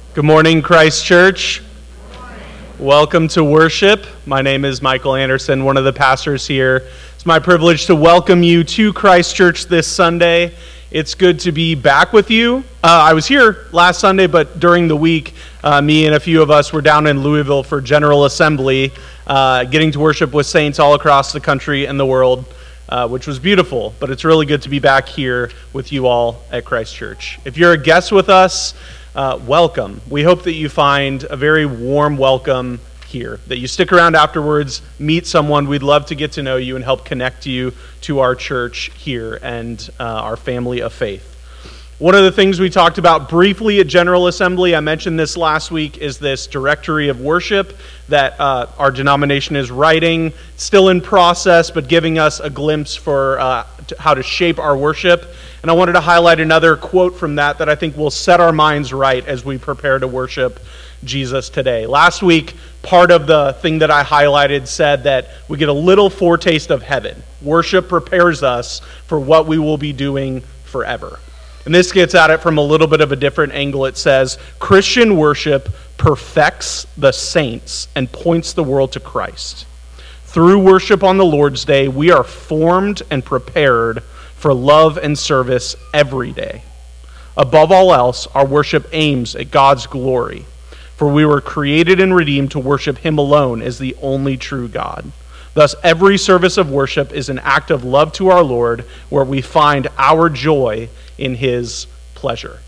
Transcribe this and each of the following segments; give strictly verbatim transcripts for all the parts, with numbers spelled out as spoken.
Good morning, Christ Church. Good morning. Welcome to worship. My name is Michael Anderson, one of the pastors here. It's my privilege to welcome you to Christ Church this Sunday. It's good to be back with you. Uh, I was here last Sunday, but during the week, uh, me and a few of us were down in Louisville for General Assembly, uh, getting to worship with saints all across the country and the world, uh, which was beautiful. But it's really good to be back here with you all at Christ Church. If you're a guest with us, Uh, welcome. We hope that you find a very warm welcome here, that you stick around afterwards, meet someone. We'd love to get to know you and help connect you to our church here and uh, our family of faith. One of the things we talked about briefly at General Assembly, I mentioned this last week, is this directory of worship that uh, our denomination is writing, still in process, but giving us a glimpse for uh, how to shape our worship. And I wanted to highlight another quote from that that I think will set our minds right as we prepare to worship Jesus today. Last week, part of the thing that I highlighted said that we get a little foretaste of heaven. Worship prepares us for what we will be doing forever. And this gets at it from a little bit of a different angle. It says, Christian worship perfects the saints and points the world to Christ. Through worship on the Lord's Day, we are formed and prepared for love and service every day. Above all else, our worship aims at God's glory, for we were created and redeemed to worship Him alone as the only true God. Thus, every service of worship is an act of love to our Lord, where we find our joy in His pleasure.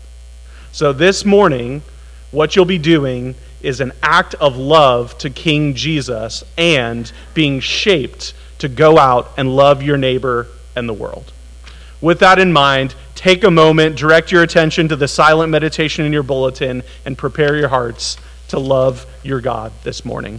So this morning, what you'll be doing is an act of love to King Jesus and being shaped to go out and love your neighbor and the world. With that in mind, take a moment, direct your attention to the silent meditation in your bulletin, and prepare your hearts to love your God this morning.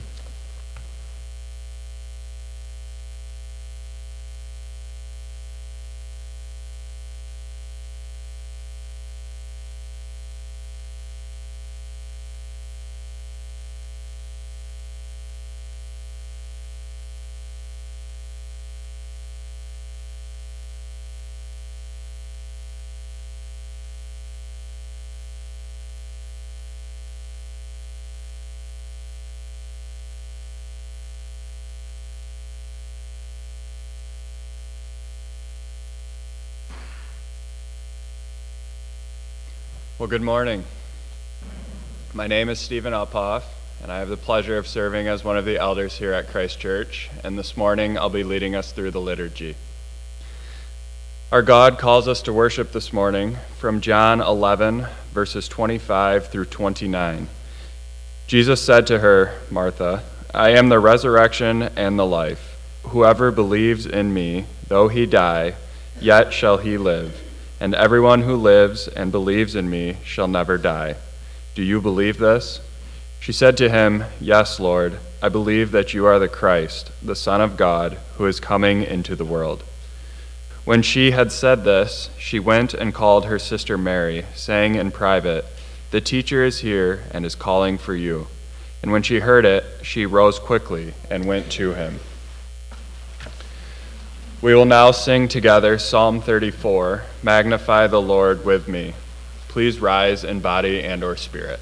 Well, good morning. My name is Stephen Uphoff, and I have the pleasure of serving as one of the elders here at Christ Church, and this morning I'll be leading us through the liturgy. Our God calls us to worship this morning from John eleven, verses twenty-five through twenty-nine. Jesus said to her, Martha, I am the resurrection and the life. Whoever believes in me, though he die, yet shall he live. And everyone who lives and believes in me shall never die. Do you believe this? She said to him, Yes, Lord, I believe that you are the Christ, the Son of God, who is coming into the world. When she had said this, she went and called her sister Mary, saying in private, The teacher is here and is calling for you. And when she heard it, she rose quickly and went to him. We will now sing together Psalm thirty-four, Magnify the Lord with me. Please rise in body and or spirit.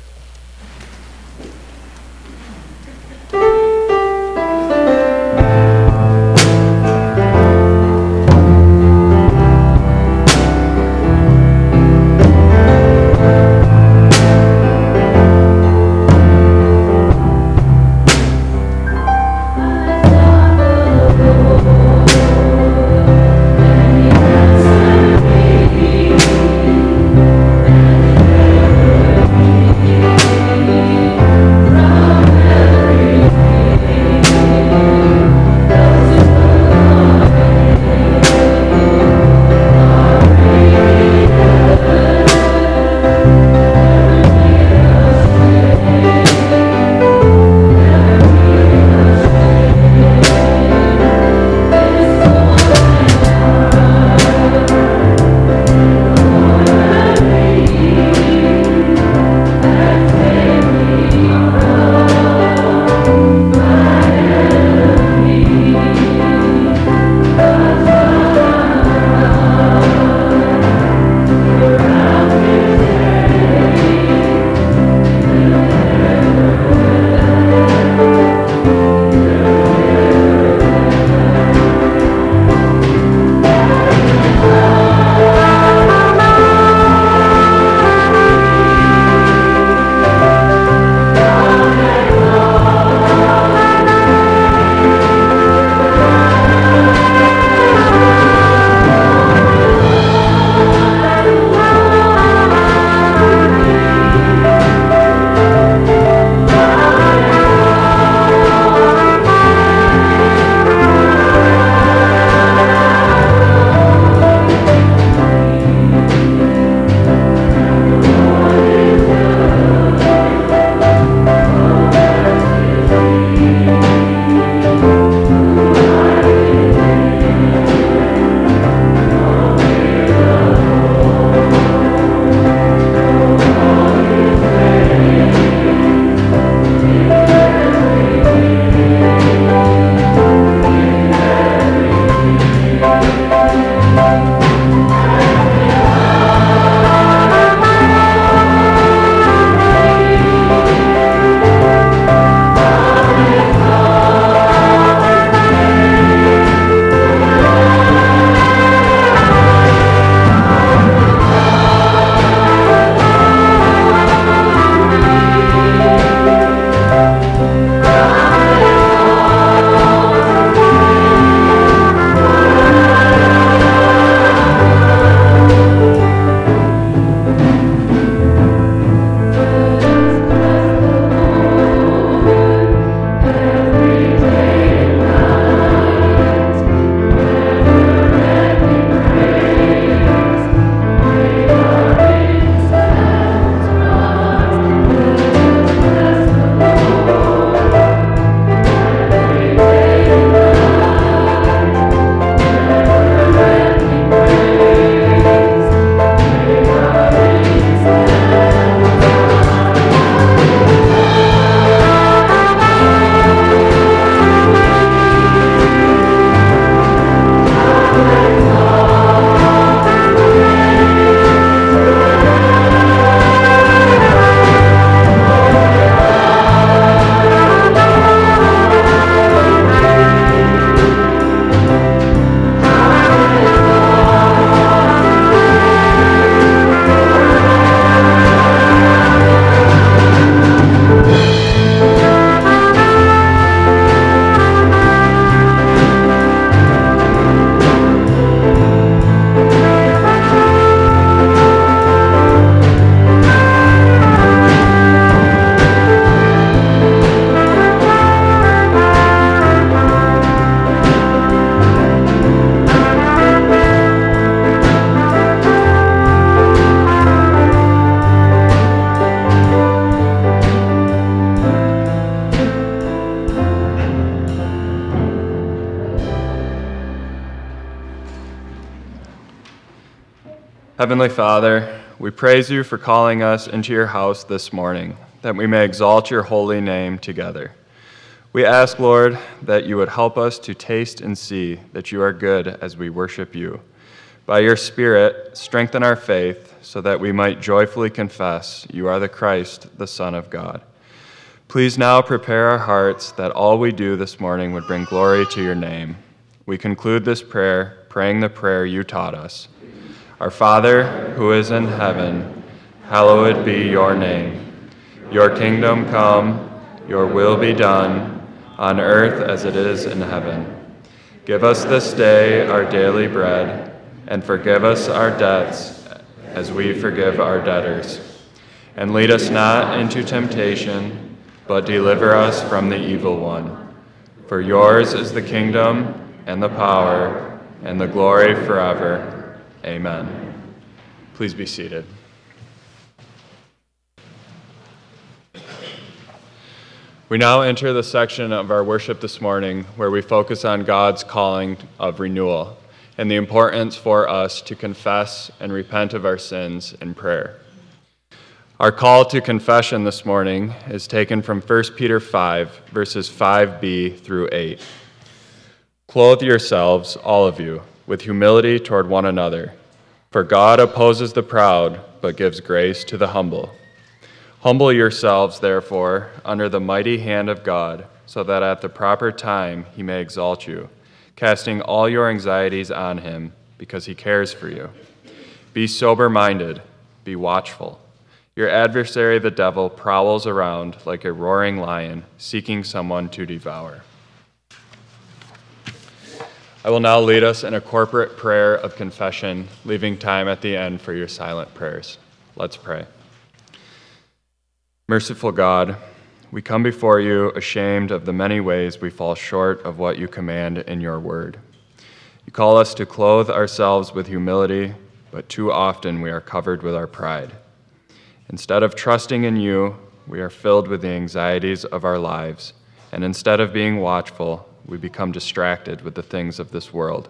Yeah. Heavenly Father, we praise you for calling us into your house this morning, that we may exalt your holy name together. We ask, Lord, that you would help us to taste and see that you are good as we worship you. By your Spirit, strengthen our faith so that we might joyfully confess you are the Christ, the Son of God. Please now prepare our hearts that all we do this morning would bring glory to your name. We conclude this prayer praying the prayer you taught us. Our Father, who is in heaven, hallowed be your name. Your kingdom come, your will be done, on earth as it is in heaven. Give us this day our daily bread, and forgive us our debts as we forgive our debtors. And lead us not into temptation, but deliver us from the evil one. For yours is the kingdom, and the power, and the glory forever. Amen. Please be seated. We now enter the section of our worship this morning where we focus on God's calling of renewal and the importance for us to confess and repent of our sins in prayer. Our call to confession this morning is taken from First Peter five, verses five b through eight. Clothe yourselves, all of you, with humility toward one another. For God opposes the proud, but gives grace to the humble. Humble yourselves, therefore, under the mighty hand of God, so that at the proper time he may exalt you, casting all your anxieties on him, because he cares for you. Be sober-minded, be watchful. Your adversary, the devil, prowls around like a roaring lion, seeking someone to devour. I will now lead us in a corporate prayer of confession, leaving time at the end for your silent prayers. Let's pray. Merciful God, we come before you ashamed of the many ways we fall short of what you command in your word. You call us to clothe ourselves with humility, but too often we are covered with our pride. Instead of trusting in you, we are filled with the anxieties of our lives, and instead of being watchful, we become distracted with the things of this world.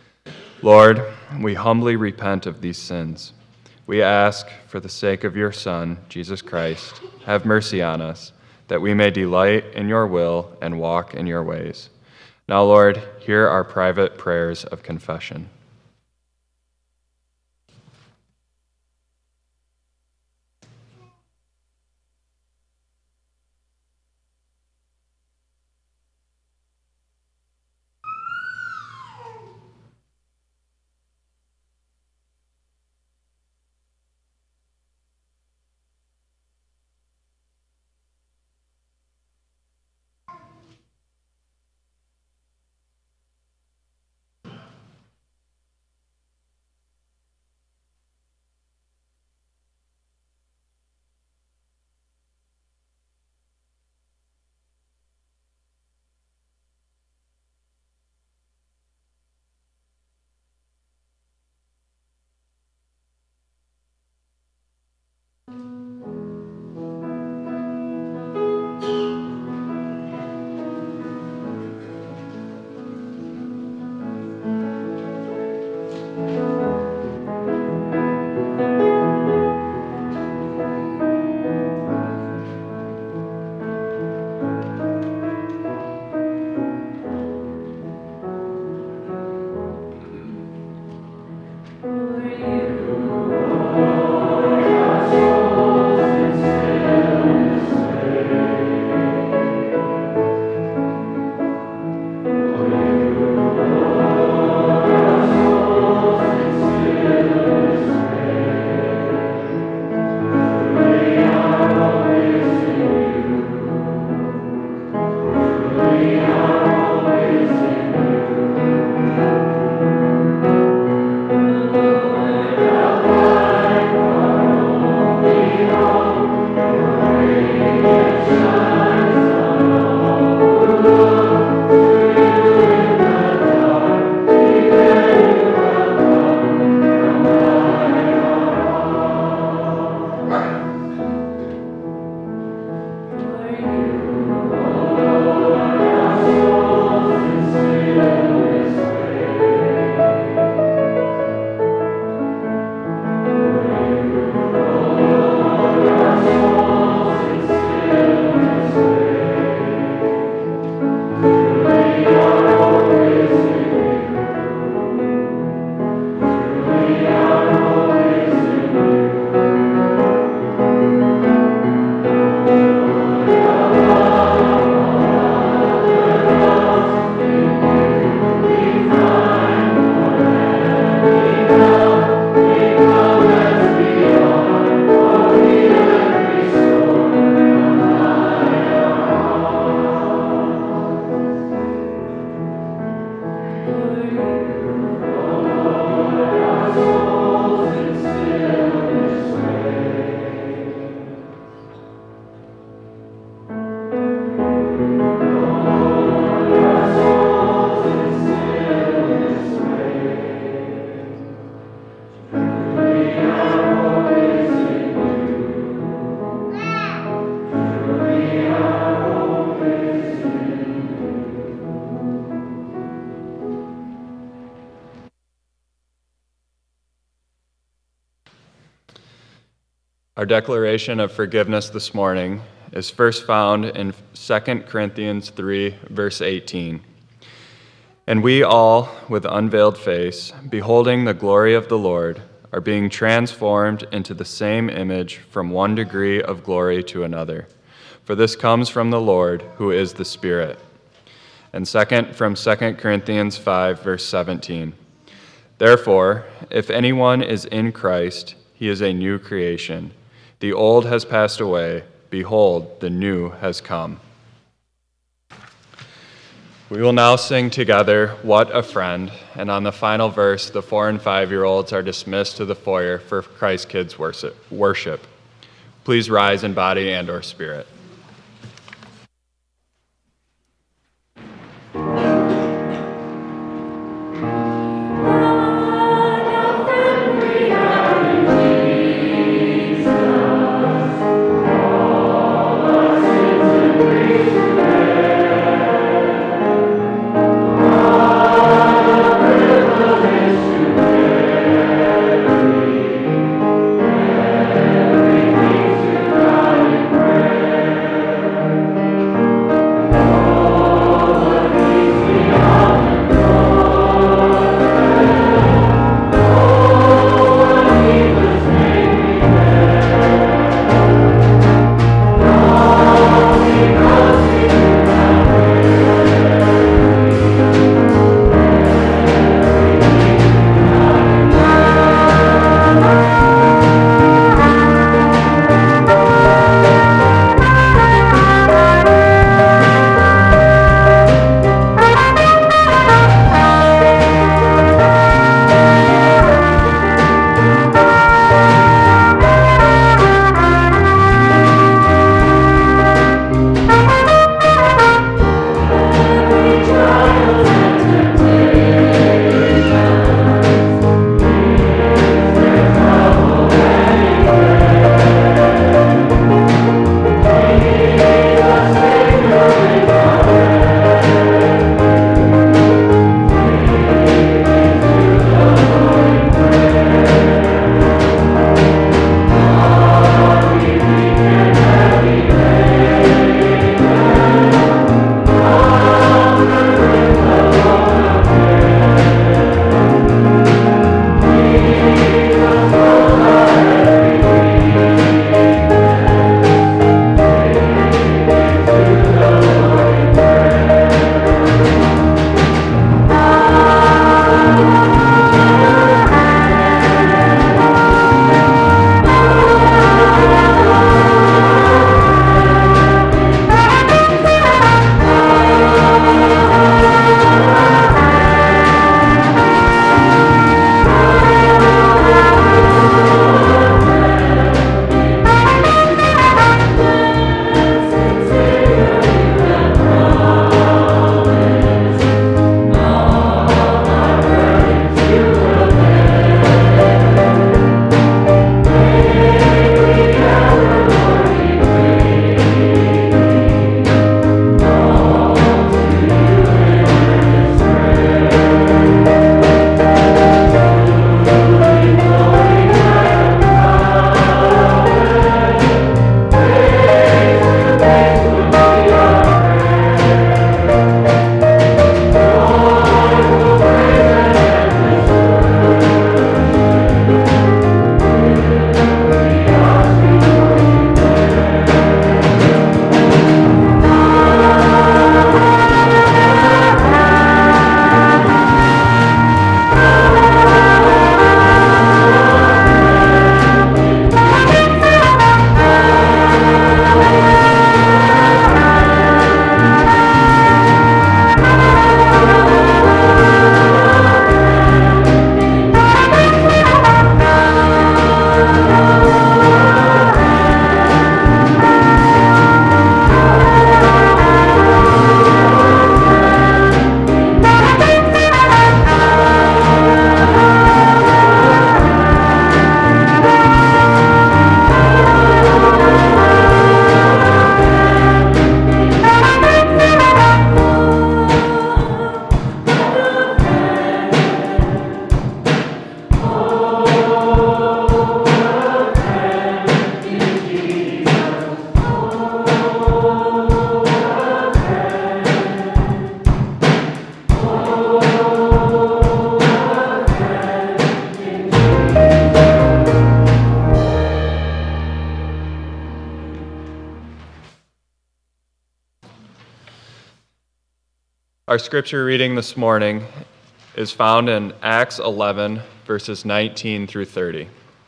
Lord, we humbly repent of these sins. We ask, for the sake of your Son, Jesus Christ, have mercy on us, that we may delight in your will and walk in your ways. Now, Lord, hear our private prayers of confession. For you Our declaration of forgiveness this morning is first found in Second Corinthians three, verse eighteen. And we all, with unveiled face, beholding the glory of the Lord, are being transformed into the same image from one degree of glory to another. For this comes from the Lord, who is the Spirit. And second, from Second Corinthians five, verse seventeen. Therefore, if anyone is in Christ, he is a new creation. The old has passed away. Behold, the new has come. We will now sing together, What a Friend, and on the final verse, the four and five-year-olds are dismissed to the foyer for Christ Kids worship. Please rise in body and or spirit. Thank you. Our scripture reading this morning is found in Acts eleven, verses nineteen through thirty.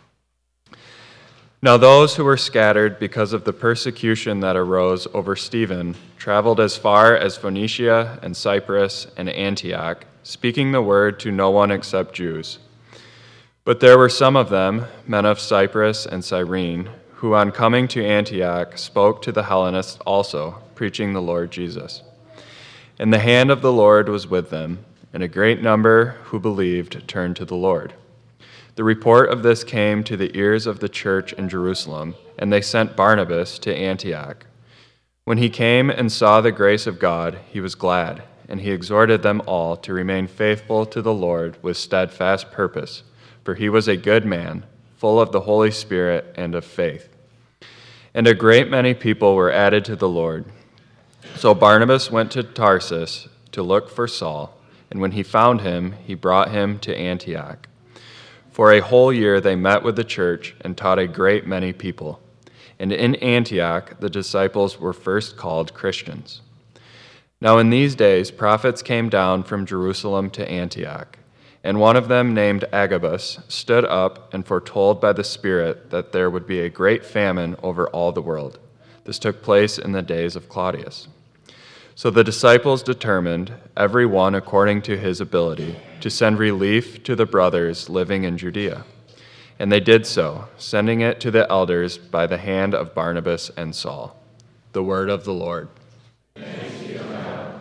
Now those who were scattered because of the persecution that arose over Stephen traveled as far as Phoenicia and Cyprus and Antioch, speaking the word to no one except Jews. But there were some of them, men of Cyprus and Cyrene, who on coming to Antioch spoke to the Hellenists also, preaching the Lord Jesus. And the hand of the Lord was with them, and a great number who believed turned to the Lord. The report of this came to the ears of the church in Jerusalem, and they sent Barnabas to Antioch. When he came and saw the grace of God, he was glad, and he exhorted them all to remain faithful to the Lord with steadfast purpose, for he was a good man, full of the Holy Spirit and of faith. And a great many people were added to the Lord. So Barnabas went to Tarsus to look for Saul, and when he found him, he brought him to Antioch. For a whole year they met with the church and taught a great many people. And in Antioch the disciples were first called Christians. Now in these days prophets came down from Jerusalem to Antioch, and one of them named Agabus stood up and foretold by the Spirit that there would be a great famine over all the world. This took place in the days of Claudius. So the disciples determined, every one according to his ability, to send relief to the brothers living in Judea. And they did so, sending it to the elders by the hand of Barnabas and Saul. The word of the Lord. Thanks be to God.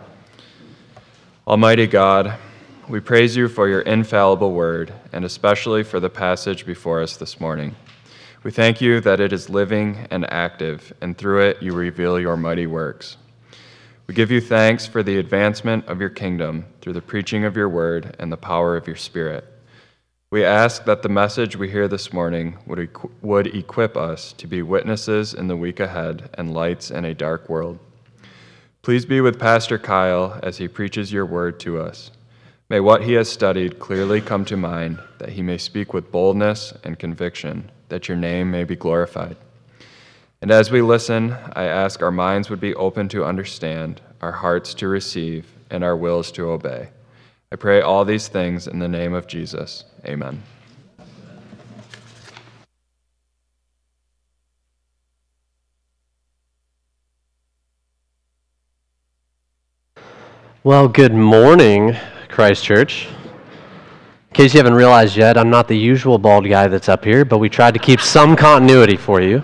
Almighty God, we praise you for your infallible word, and especially for the passage before us this morning. We thank you that it is living and active, and through it you reveal your mighty works. We give you thanks for the advancement of your kingdom through the preaching of your word and the power of your Spirit. We ask that the message we hear this morning would, equ- would equip us to be witnesses in the week ahead and lights in a dark world. Please be with Pastor Kyle as he preaches your word to us. May what he has studied clearly come to mind, that he may speak with boldness and conviction, that your name may be glorified. And as we listen, I ask our minds would be open to understand, our hearts to receive, and our wills to obey. I pray all these things in the name of Jesus. Amen. Well, good morning, Christ Church. In case you haven't realized yet, I'm not the usual bald guy that's up here, but we tried to keep some continuity for you.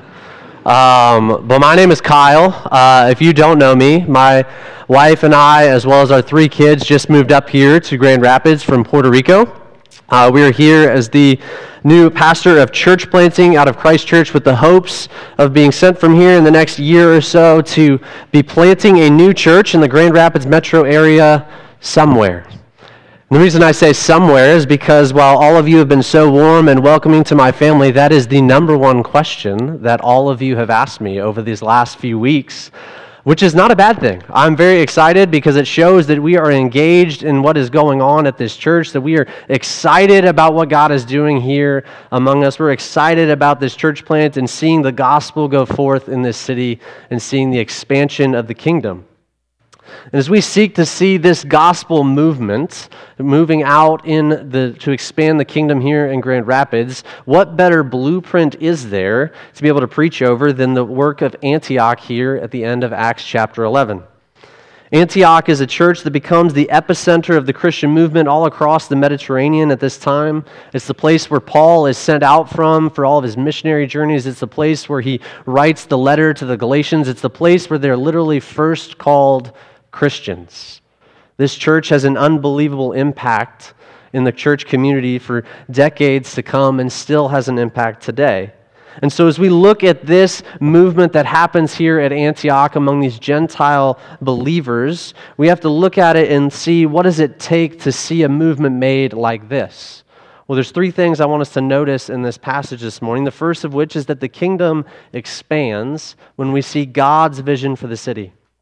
Um, but my name is Kyle. Uh, if you don't know me, my wife and I, as well as our three kids, just moved up here to Grand Rapids from Puerto Rico. Uh, we are here as the new pastor of church planting out of Christ Church with the hopes of being sent from here in the next year or so to be planting a new church in the Grand Rapids metro area somewhere. And the reason I say somewhere is because while all of you have been so warm and welcoming to my family, that is the number one question that all of you have asked me over these last few weeks, which is not a bad thing. I'm very excited because it shows that we are engaged in what is going on at this church, that we are excited about what God is doing here among us. We're excited about this church plant and seeing the gospel go forth in this city and seeing the expansion of the kingdom. And as we seek to see this gospel movement moving out in the to expand the kingdom here in Grand Rapids, what better blueprint is there to be able to preach over than the work of Antioch here at the end of Acts chapter eleven? Antioch is a church that becomes the epicenter of the Christian movement all across the Mediterranean at this time. It's the place where Paul is sent out from for all of his missionary journeys. It's the place where he writes the letter to the Galatians. It's the place where they're literally first called Christians. This church has an unbelievable impact in the church community for decades to come and still has an impact today. And so as we look at this movement that happens here at Antioch among these Gentile believers, we have to look at it and see what does it take to see a movement made like this. Well, there's three things I want us to notice in this passage this morning. The first of which is that the kingdom expands when we see God's vision for the city.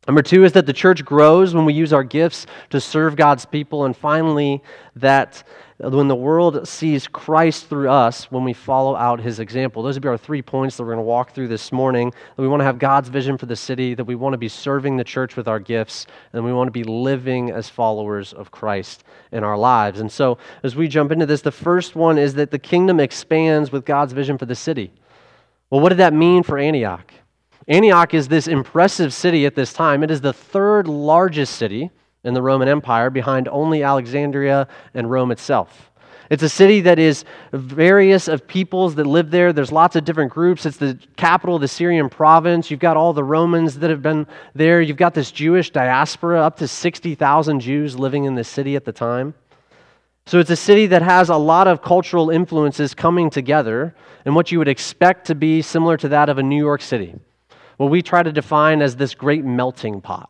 Number two is that the church grows when we use our gifts to serve God's people. And finally, that when the world sees Christ through us, when we follow out his example. Those would be our three points that we're going to walk through this morning. That we want to have God's vision for the city, that we want to be serving the church with our gifts, and we want to be living as followers of Christ in our lives. And so as we jump into this, the first one is that the kingdom expands with God's vision for the city. Well, what did that mean for Antioch? Antioch is this impressive city at this time. It is the third largest city in the Roman Empire, behind only Alexandria and Rome itself. It's a city that is various of peoples that live there. There's lots of different groups. It's the capital of the Syrian province. You've got all the Romans that have been there. You've got this Jewish diaspora, up to sixty thousand Jews living in this city at the time. So it's a city that has a lot of cultural influences coming together in what you would expect to be similar to that of a New York City, what we try to define as this great melting pot.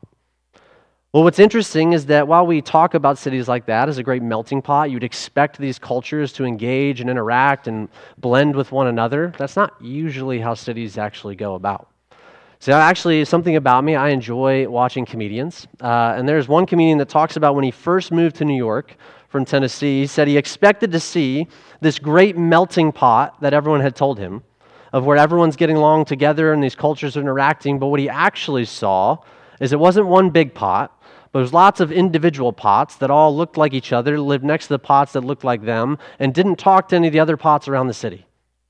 Well, what's interesting is that while we talk about cities like that as a great melting pot, you'd expect these cultures to engage and interact and blend with one another. That's not usually how cities actually go about. So actually, something about me, I enjoy watching comedians. Uh, and there's one comedian that talks about when he first moved to New York from Tennessee, he said he expected to see this great melting pot that everyone had told him, of where everyone's getting along together and these cultures are interacting, but what he actually saw is it wasn't one big pot, but it was lots of individual pots that all looked like each other, lived next to the pots that looked like them, and didn't talk to any of the other pots around the city.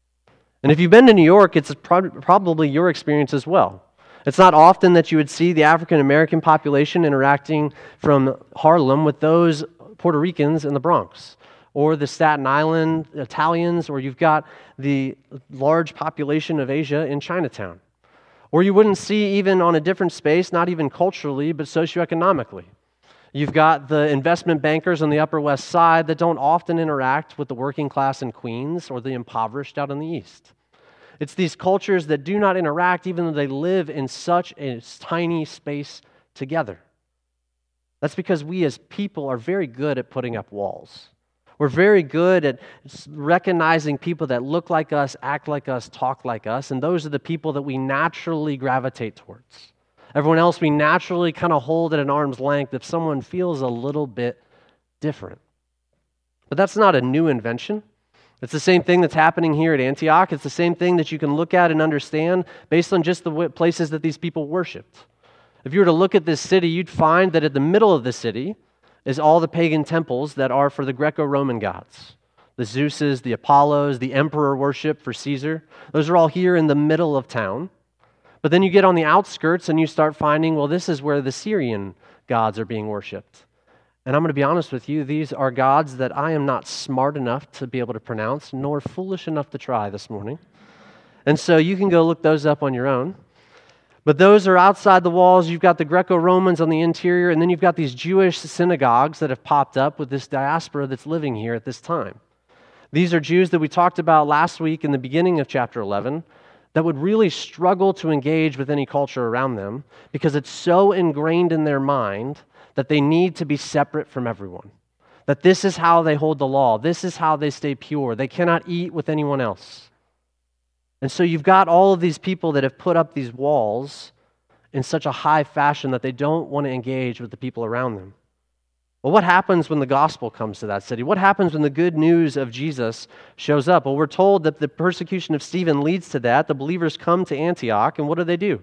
And if you've been to New York, it's pro- probably your experience as well. It's not often that you would see the African American population interacting from Harlem with those Puerto Ricans in the Bronx, or the Staten Island Italians, or you've got the large population of Asia in Chinatown. Or you wouldn't see even on a different space, not even culturally, but socioeconomically. You've got the investment bankers on the Upper West Side that don't often interact with the working class in Queens or the impoverished out in the East. It's these cultures that do not interact even though they live in such a tiny space together. That's because we as people are very good at putting up walls. We're very good at recognizing people that look like us, act like us, talk like us, and those are the people that we naturally gravitate towards. Everyone else we naturally kind of hold at an arm's length if someone feels a little bit different. But that's not a new invention. It's the same thing that's happening here at Antioch. It's the same thing that you can look at and understand based on just the places that these people worshiped. If you were to look at this city, you'd find that at the middle of the city is all the pagan temples that are for the Greco-Roman gods. The Zeuses, the Apollos, the emperor worship for Caesar. Those are all here in the middle of town. But then you get on the outskirts and you start finding, well, this is where the Syrian gods are being worshipped. And I'm going to be honest with you, these are gods that I am not smart enough to be able to pronounce, nor foolish enough to try this morning. And so you can go look those up on your own. But those are outside the walls. You've got the Greco-Romans on the interior, and then you've got these Jewish synagogues that have popped up with this diaspora that's living here at this time. These are Jews that we talked about last week in the beginning of chapter eleven that would really struggle to engage with any culture around them because it's so ingrained in their mind that they need to be separate from everyone. That this is how they hold the law. This is how they stay pure. They cannot eat with anyone else. And so you've got all of these people that have put up these walls in such a high fashion that they don't want to engage with the people around them. Well, what happens when the gospel comes to that city? What happens when the good news of Jesus shows up? Well, we're told that the persecution of Stephen leads to that. The believers come to Antioch, and what do they do?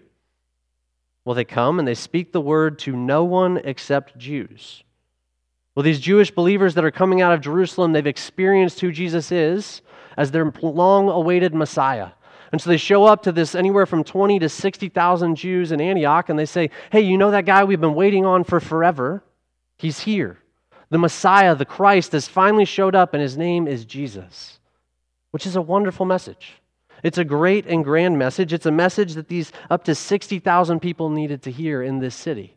Well, they come and they speak the word to no one except Jews. Well, these Jewish believers that are coming out of Jerusalem, they've experienced who Jesus is as their long-awaited Messiah. And so they show up to this anywhere from twenty to sixty thousand Jews in Antioch, and they say, hey, you know that guy we've been waiting on for forever? He's here. The Messiah, the Christ, has finally showed up, and his name is Jesus, which is a wonderful message. It's a great and grand message. It's a message that these up to sixty thousand people needed to hear in this city.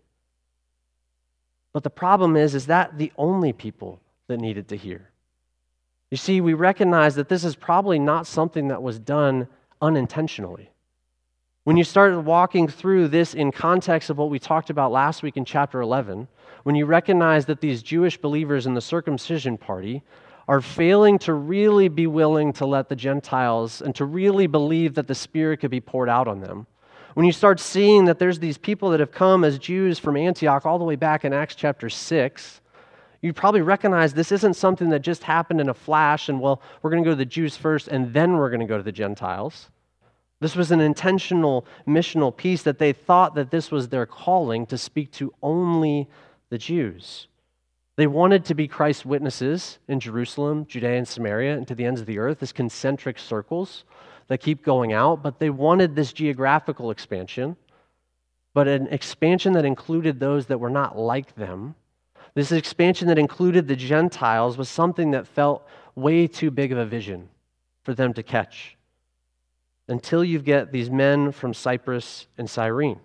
But the problem is, is that the only people that needed to hear? You see, we recognize that this is probably not something that was done unintentionally. When you start walking through this in context of what we talked about last week in chapter eleven, when you recognize that these Jewish believers in the circumcision party are failing to really be willing to let the Gentiles and to really believe that the Spirit could be poured out on them, When you start seeing that there's these people that have come as Jews from Antioch all the way back in Acts chapter six, you probably recognize this isn't something that just happened in a flash and, well, we're going to go to the Jews first and then we're going to go to the Gentiles. This was an intentional missional piece that they thought that this was their calling to speak to only the Jews. They wanted to be Christ's witnesses in Jerusalem, Judea, and Samaria, and to the ends of the earth, as concentric circles that keep going out, but they wanted this geographical expansion, but an expansion that included those that were not like them. This expansion that included the Gentiles was something that felt way too big of a vision for them to catch, until you get these men from Cyprus and Cyrene.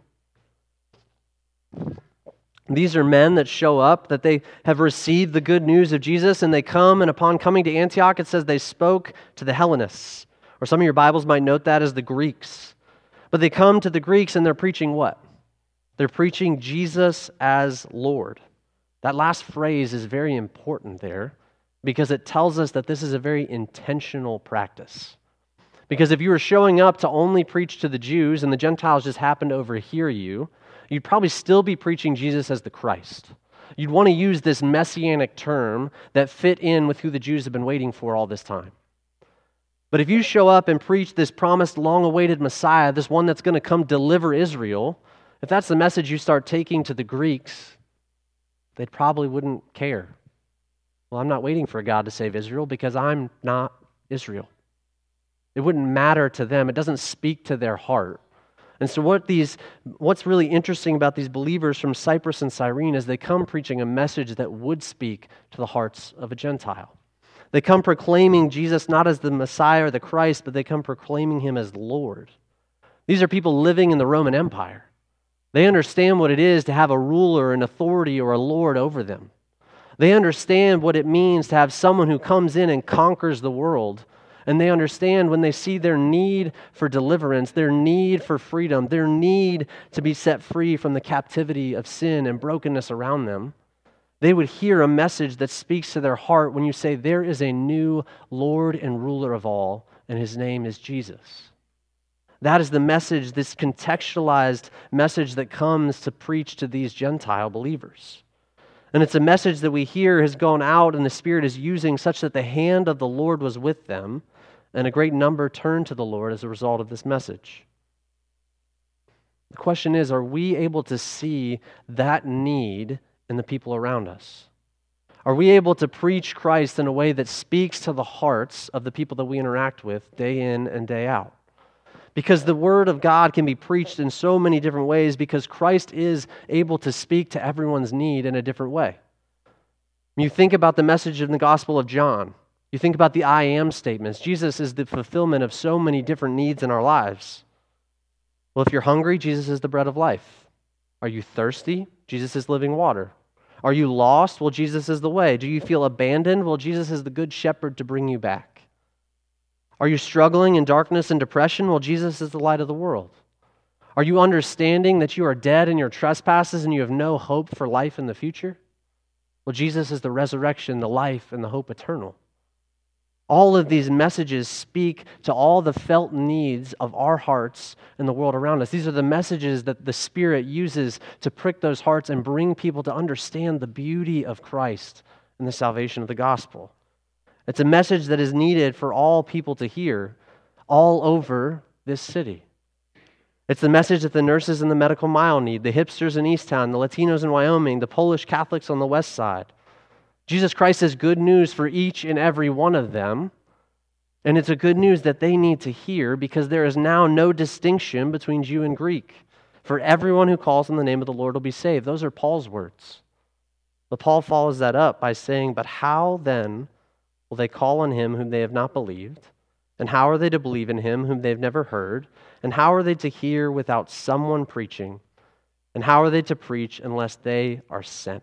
These are men that show up, that they have received the good news of Jesus, and they come, and upon coming to Antioch, it says they spoke to the Hellenists, or some of your Bibles might note that as the Greeks. But they come to the Greeks, and they're preaching what? They're preaching Jesus as Lord. That last phrase is very important there because it tells us that this is a very intentional practice. Because if you were showing up to only preach to the Jews and the Gentiles just happened to overhear you, you'd probably still be preaching Jesus as the Christ. You'd want to use this messianic term that fit in with who the Jews have been waiting for all this time. But if you show up and preach this promised, long-awaited Messiah, this one that's going to come deliver Israel, if that's the message you start taking to the Greeks, they probably wouldn't care. Well, I'm not waiting for a God to save Israel because I'm not Israel. It wouldn't matter to them. It doesn't speak to their heart. And so what these, what's really interesting about these believers from Cyprus and Cyrene is they come preaching a message that would speak to the hearts of a Gentile. They come proclaiming Jesus not as the Messiah or the Christ, but they come proclaiming him as Lord. These are people living in the Roman Empire. They understand what it is to have a ruler, an authority, or a lord over them. They understand what it means to have someone who comes in and conquers the world. And they understand when they see their need for deliverance, their need for freedom, their need to be set free from the captivity of sin and brokenness around them, they would hear a message that speaks to their heart when you say, there is a new Lord and ruler of all, and his name is Jesus. That is the message, this contextualized message that comes to preach to these Gentile believers. And it's a message that we hear has gone out and the Spirit is using such that the hand of the Lord was with them, and a great number turned to the Lord as a result of this message. The question is, are we able to see that need in the people around us? Are we able to preach Christ in a way that speaks to the hearts of the people that we interact with day in and day out? Because the Word of God can be preached in so many different ways because Christ is able to speak to everyone's need in a different way. When you think about the message in the Gospel of John, you think about the I am statements. Jesus is the fulfillment of so many different needs in our lives. Well, if you're hungry, Jesus is the bread of life. Are you thirsty? Jesus is living water. Are you lost? Well, Jesus is the way. Do you feel abandoned? Well, Jesus is the good shepherd to bring you back. Are you struggling in darkness and depression? Well, Jesus is the light of the world. Are you understanding that you are dead in your trespasses and you have no hope for life in the future? Well, Jesus is the resurrection, the life, and the hope eternal. All of these messages speak to all the felt needs of our hearts and the world around us. These are the messages that the Spirit uses to prick those hearts and bring people to understand the beauty of Christ and the salvation of the gospel. It's a message that is needed for all people to hear all over this city. It's the message that the nurses in the medical mile need, the hipsters in Easttown, the Latinos in Wyoming, the Polish Catholics on the west side. Jesus Christ is good news for each and every one of them, and it's a good news that they need to hear because there is now no distinction between Jew and Greek. For everyone who calls on the name of the Lord will be saved. Those are Paul's words. But Paul follows that up by saying, but how then will they call on him whom they have not believed? And how are they to believe in him whom they've never heard? And how are they to hear without someone preaching? And how are they to preach unless they are sent?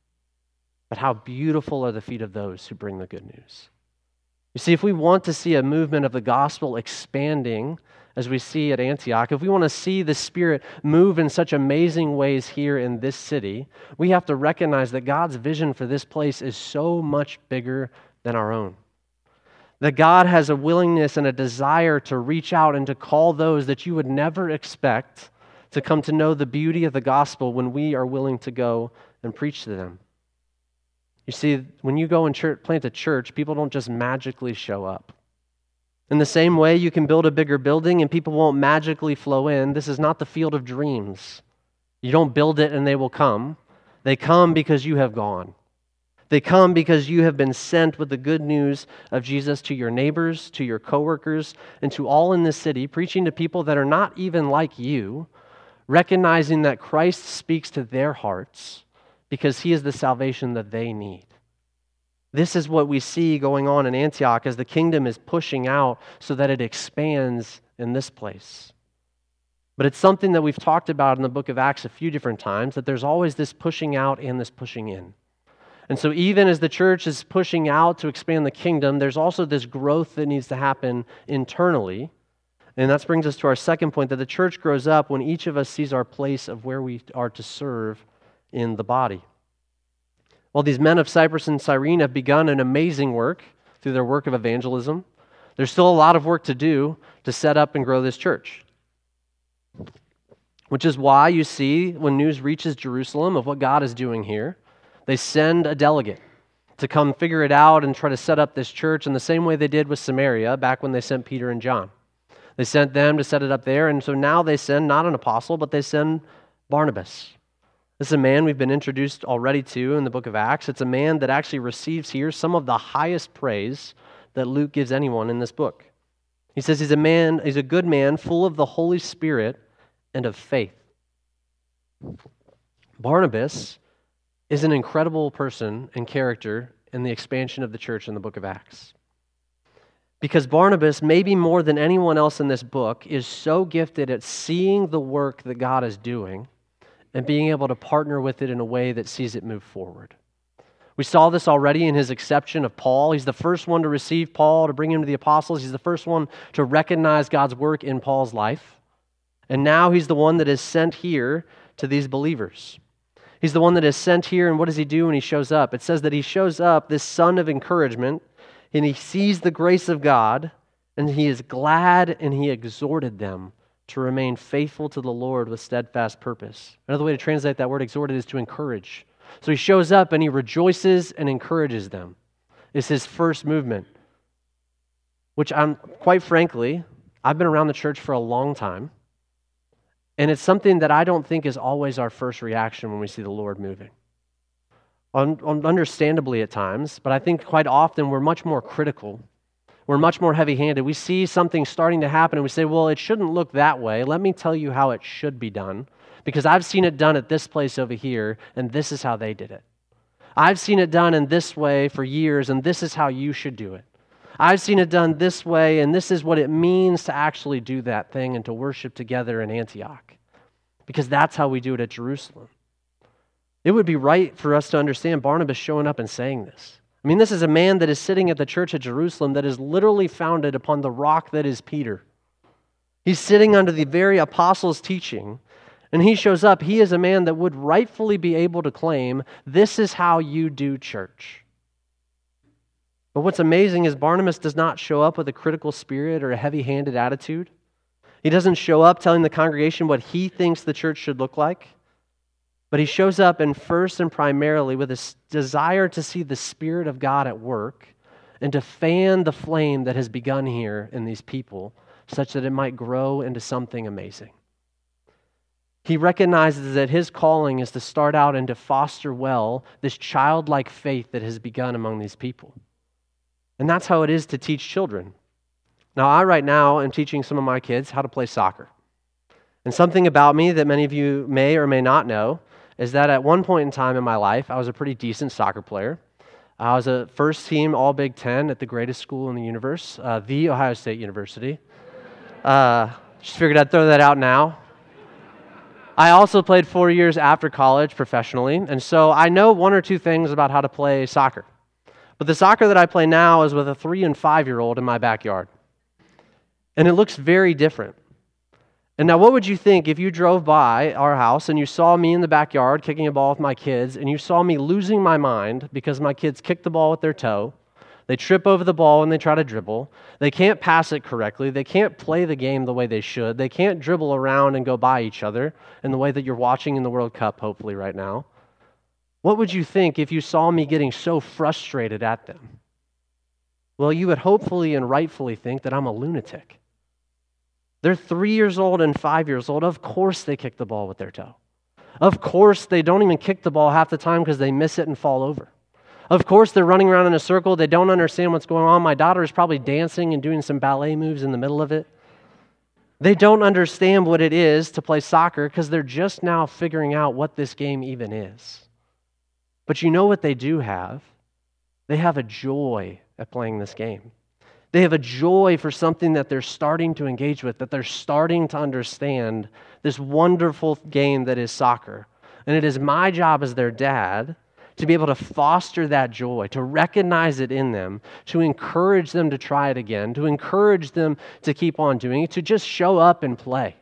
But how beautiful are the feet of those who bring the good news. You see, if we want to see a movement of the gospel expanding as we see at Antioch, if we want to see the Spirit move in such amazing ways here in this city, we have to recognize that God's vision for this place is so much bigger than our own. That God has a willingness and a desire to reach out and to call those that you would never expect to come to know the beauty of the gospel when we are willing to go and preach to them. You see, when you go and church, plant a church, people don't just magically show up. In the same way, you can build a bigger building and people won't magically flow in. This is not the field of dreams. You don't build it and they will come. They come because you have gone. They come because you have been sent with the good news of Jesus to your neighbors, to your coworkers, and to all in this city, preaching to people that are not even like you, recognizing that Christ speaks to their hearts because he is the salvation that they need. This is what we see going on in Antioch as the kingdom is pushing out so that it expands in this place. But it's something that we've talked about in the book of Acts a few different times, that there's always this pushing out and this pushing in. And so even as the church is pushing out to expand the kingdom, there's also this growth that needs to happen internally. And that brings us to our second point, that the church grows up when each of us sees our place of where we are to serve in the body. Well, these men of Cyprus and Cyrene have begun an amazing work through their work of evangelism. There's still a lot of work to do to set up and grow this church. Which is why you see when news reaches Jerusalem of what God is doing here, they send a delegate to come figure it out and try to set up this church in the same way they did with Samaria back when they sent Peter and John. They sent them to set it up there, and so now they send not an apostle, but they send Barnabas. This is a man we've been introduced already to in the book of Acts. It's a man that actually receives here some of the highest praise that Luke gives anyone in this book. He says he's a man, he's a good man, full of the Holy Spirit and of faith. Barnabas is an incredible person and character in the expansion of the church in the book of Acts. Because Barnabas, maybe more than anyone else in this book, is so gifted at seeing the work that God is doing and being able to partner with it in a way that sees it move forward. We saw this already in his exception of Paul. He's the first one to receive Paul, to bring him to the apostles. He's the first one to recognize God's work in Paul's life. And now he's the one that is sent here to these believers. He's the one that is sent here, and what does he do when he shows up? It says that he shows up, this son of encouragement, and he sees the grace of God, and he is glad, and he exhorted them to remain faithful to the Lord with steadfast purpose. Another way to translate that word exhorted is to encourage. So he shows up and he rejoices and encourages them. It's his first movement, which I'm, quite frankly, I've been around the church for a long time, and it's something that I don't think is always our first reaction when we see the Lord moving. Un- understandably at times, but I think quite often we're much more critical. We're much more heavy-handed. We see something starting to happen and we say, well, it shouldn't look that way. Let me tell you how it should be done, because I've seen it done at this place over here, and this is how they did it. I've seen it done in this way for years, and this is how you should do it. I've seen it done this way, and this is what it means to actually do that thing and to worship together in Antioch, because that's how we do it at Jerusalem. It would be right for us to understand Barnabas showing up and saying this. I mean, this is a man that is sitting at the church at Jerusalem that is literally founded upon the rock that is Peter. He's sitting under the very apostles' teaching, and he shows up. He is a man that would rightfully be able to claim, this is how you do church. But what's amazing is Barnabas does not show up with a critical spirit or a heavy-handed attitude. He doesn't show up telling the congregation what he thinks the church should look like. But he shows up and first and primarily with a desire to see the Spirit of God at work and to fan the flame that has begun here in these people such that it might grow into something amazing. He recognizes that his calling is to start out and to foster well this childlike faith that has begun among these people. And that's how it is to teach children. Now, I right now am teaching some of my kids how to play soccer. And something about me that many of you may or may not know is that at one point in time in my life, I was a pretty decent soccer player. I was a first team All Big Ten at the greatest school in the universe, uh, the Ohio State University. Uh, just figured I'd throw that out now. I also played four years after college professionally, and so I know one or two things about how to play soccer. But the soccer that I play now is with a three and five-year-old in my backyard. And it looks very different. And now what would you think if you drove by our house and you saw me in the backyard kicking a ball with my kids and you saw me losing my mind because my kids kicked the ball with their toe, They trip over the ball when they try to dribble. They can't pass it correctly. They can't play the game the way they should. They can't dribble around and go by each other in the way that you're watching in the World Cup, hopefully, right now. What would you think if you saw me getting so frustrated at them? Well, you would hopefully and rightfully think that I'm a lunatic. They're three years old and five years old. Of course they kick the ball with their toe. Of course they don't even kick the ball half the time because they miss it and fall over. Of course they're running around in a circle. They don't understand what's going on. My daughter is probably dancing and doing some ballet moves in the middle of it. They don't understand what it is to play soccer because they're just now figuring out what this game even is. But you know what they do have? They have a joy at playing this game. They have a joy for something that they're starting to engage with, that they're starting to understand this wonderful game that is soccer. And it is my job as their dad to be able to foster that joy, to recognize it in them, to encourage them to try it again, to encourage them to keep on doing it, to just show up and play.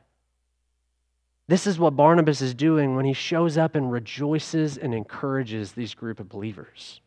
This is what Barnabas is doing when he shows up and rejoices and encourages these group of believers.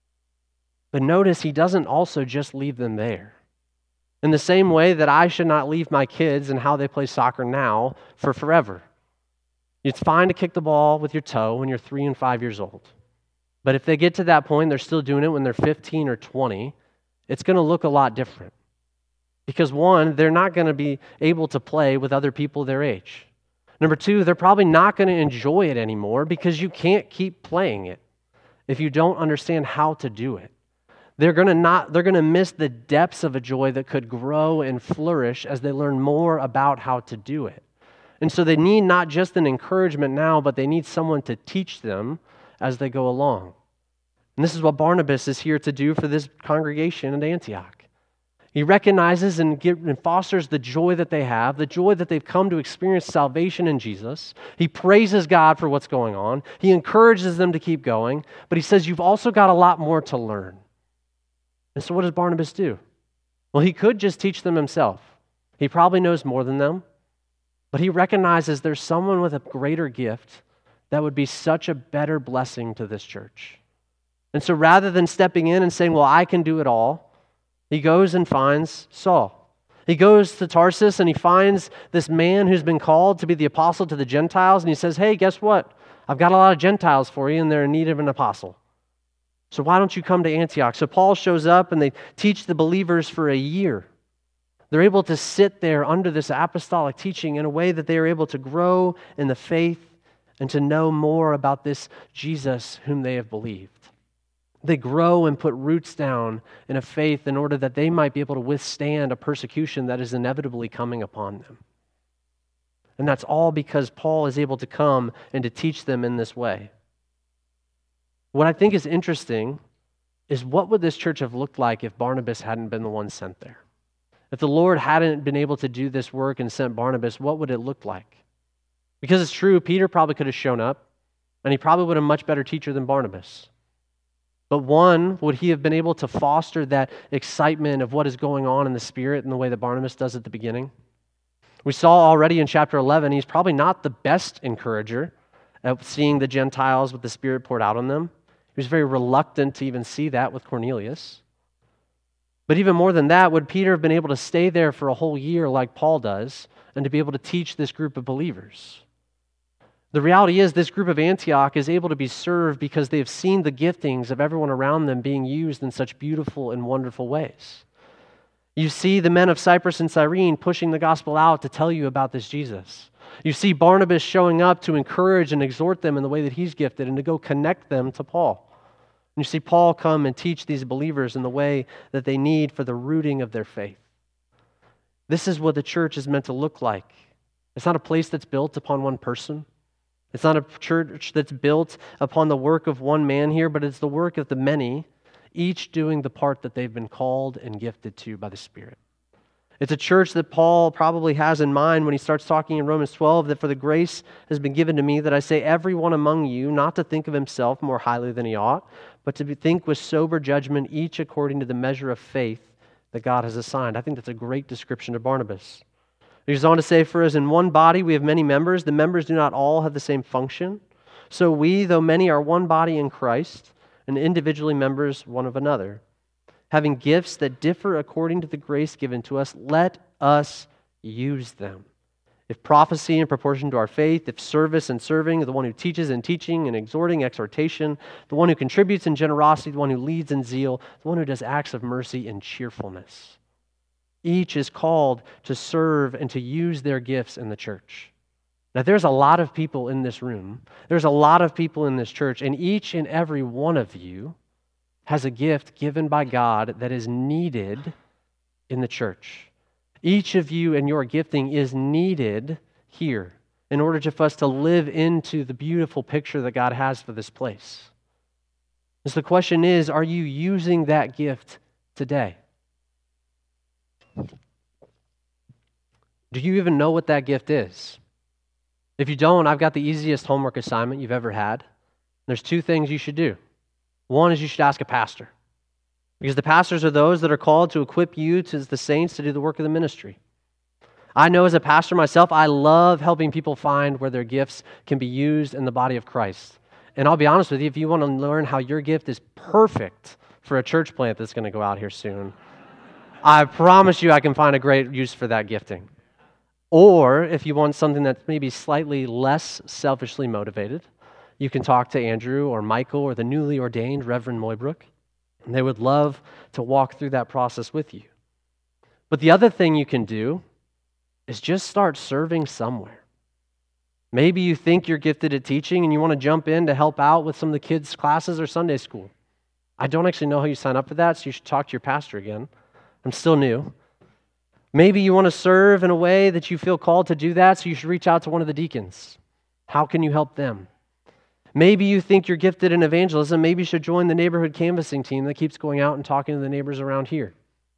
But notice he doesn't also just leave them there. In the same way that I should not leave my kids and how they play soccer now for forever. It's fine to kick the ball with your toe when you're three and five years old. But if they get to that point, they're still doing it when they're fifteen or twenty, it's going to look a lot different. Because one, they're not going to be able to play with other people their age. Number two, they're probably not going to enjoy it anymore because you can't keep playing it if you don't understand how to do it. They're going to not they're going to miss the depths of a joy that could grow and flourish as they learn more about how to do it. And so they need not just an encouragement now, but they need someone to teach them as they go along. And this is what Barnabas is here to do for this congregation at Antioch. He recognizes and, get, and fosters the joy that they have, the joy that they've come to experience salvation in Jesus. He praises God for what's going on. He encourages them to keep going, but he says, you've also got a lot more to learn. And so what does Barnabas do? Well, he could just teach them himself. He probably knows more than them, but he recognizes there's someone with a greater gift that would be such a better blessing to this church. And so rather than stepping in and saying, well, I can do it all, he goes and finds Saul. He goes to Tarsus and he finds this man who's been called to be the apostle to the Gentiles, and he says, hey, guess what? I've got a lot of Gentiles for you, and they're in need of an apostle. So why don't you come to Antioch? So Paul shows up and they teach the believers for a year. They're able to sit there under this apostolic teaching in a way that they are able to grow in the faith and to know more about this Jesus whom they have believed. They grow and put roots down in a faith in order that they might be able to withstand a persecution that is inevitably coming upon them. And that's all because Paul is able to come and to teach them in this way. What I think is interesting is what would this church have looked like if Barnabas hadn't been the one sent there? If the Lord hadn't been able to do this work and sent Barnabas, what would it look like? Because it's true, Peter probably could have shown up, and he probably would have been a much better teacher than Barnabas. But one, would he have been able to foster that excitement of what is going on in the Spirit in the way that Barnabas does at the beginning? We saw already in chapter eleven, he's probably not the best encourager of seeing the Gentiles with the Spirit poured out on them. He was very reluctant to even see that with Cornelius. But even more than that, would Peter have been able to stay there for a whole year like Paul does and to be able to teach this group of believers? The reality is this group of Antioch is able to be served because they have seen the giftings of everyone around them being used in such beautiful and wonderful ways. You see the men of Cyprus and Cyrene pushing the gospel out to tell you about this Jesus. You see Barnabas showing up to encourage and exhort them in the way that he's gifted and to go connect them to Paul. And you see Paul come and teach these believers in the way that they need for the rooting of their faith. This is what the church is meant to look like. It's not a place that's built upon one person. It's not a church that's built upon the work of one man here, but it's the work of the many, each doing the part that they've been called and gifted to by the Spirit. It's a church that Paul probably has in mind when he starts talking in Romans twelve, that for the grace has been given to me that I say everyone among you not to think of himself more highly than he ought, but to think with sober judgment, each according to the measure of faith that God has assigned. I think that's a great description of Barnabas. He goes on to say, for as in one body we have many members, the members do not all have the same function. So we, though many, are one body in Christ, and individually members one of another. having gifts that differ according to the grace given to us, let us use them. If prophecy in proportion to our faith, if service and serving, the one who teaches in teaching and exhorting, exhortation, the one who contributes in generosity, the one who leads in zeal, the one who does acts of mercy in cheerfulness. Each is called to serve and to use their gifts in the church. Now, there's a lot of people in this room. There's a lot of people in this church, and each and every one of you has a gift given by God that is needed in the church. Each of you and your gifting is needed here in order to, for us to live into the beautiful picture that God has for this place. So the question is, are you using that gift today? Do you even know what that gift is? If you don't, I've got the easiest homework assignment you've ever had. There's two things you should do. One is you should ask a pastor. Because the pastors are those that are called to equip you to the saints to do the work of the ministry. I know as a pastor myself, I love helping people find where their gifts can be used in the body of Christ. And I'll be honest with you, if you want to learn how your gift is perfect for a church plant that's going to go out here soon, I promise you I can find a great use for that gifting. Or if you want something that's maybe slightly less selfishly motivated, you can talk to Andrew or Michael or the newly ordained Reverend Moybrook. And they would love to walk through that process with you. But the other thing you can do is just start serving somewhere. Maybe you think you're gifted at teaching and you want to jump in to help out with some of the kids' classes or Sunday school. I don't actually know how you sign up for that, so you should talk to your pastor again. I'm still new. Maybe you want to serve in a way that you feel called to do that, so you should reach out to one of the deacons. How can you help them? Maybe you think you're gifted in evangelism. Maybe you should join the neighborhood canvassing team that keeps going out and talking to the neighbors around here.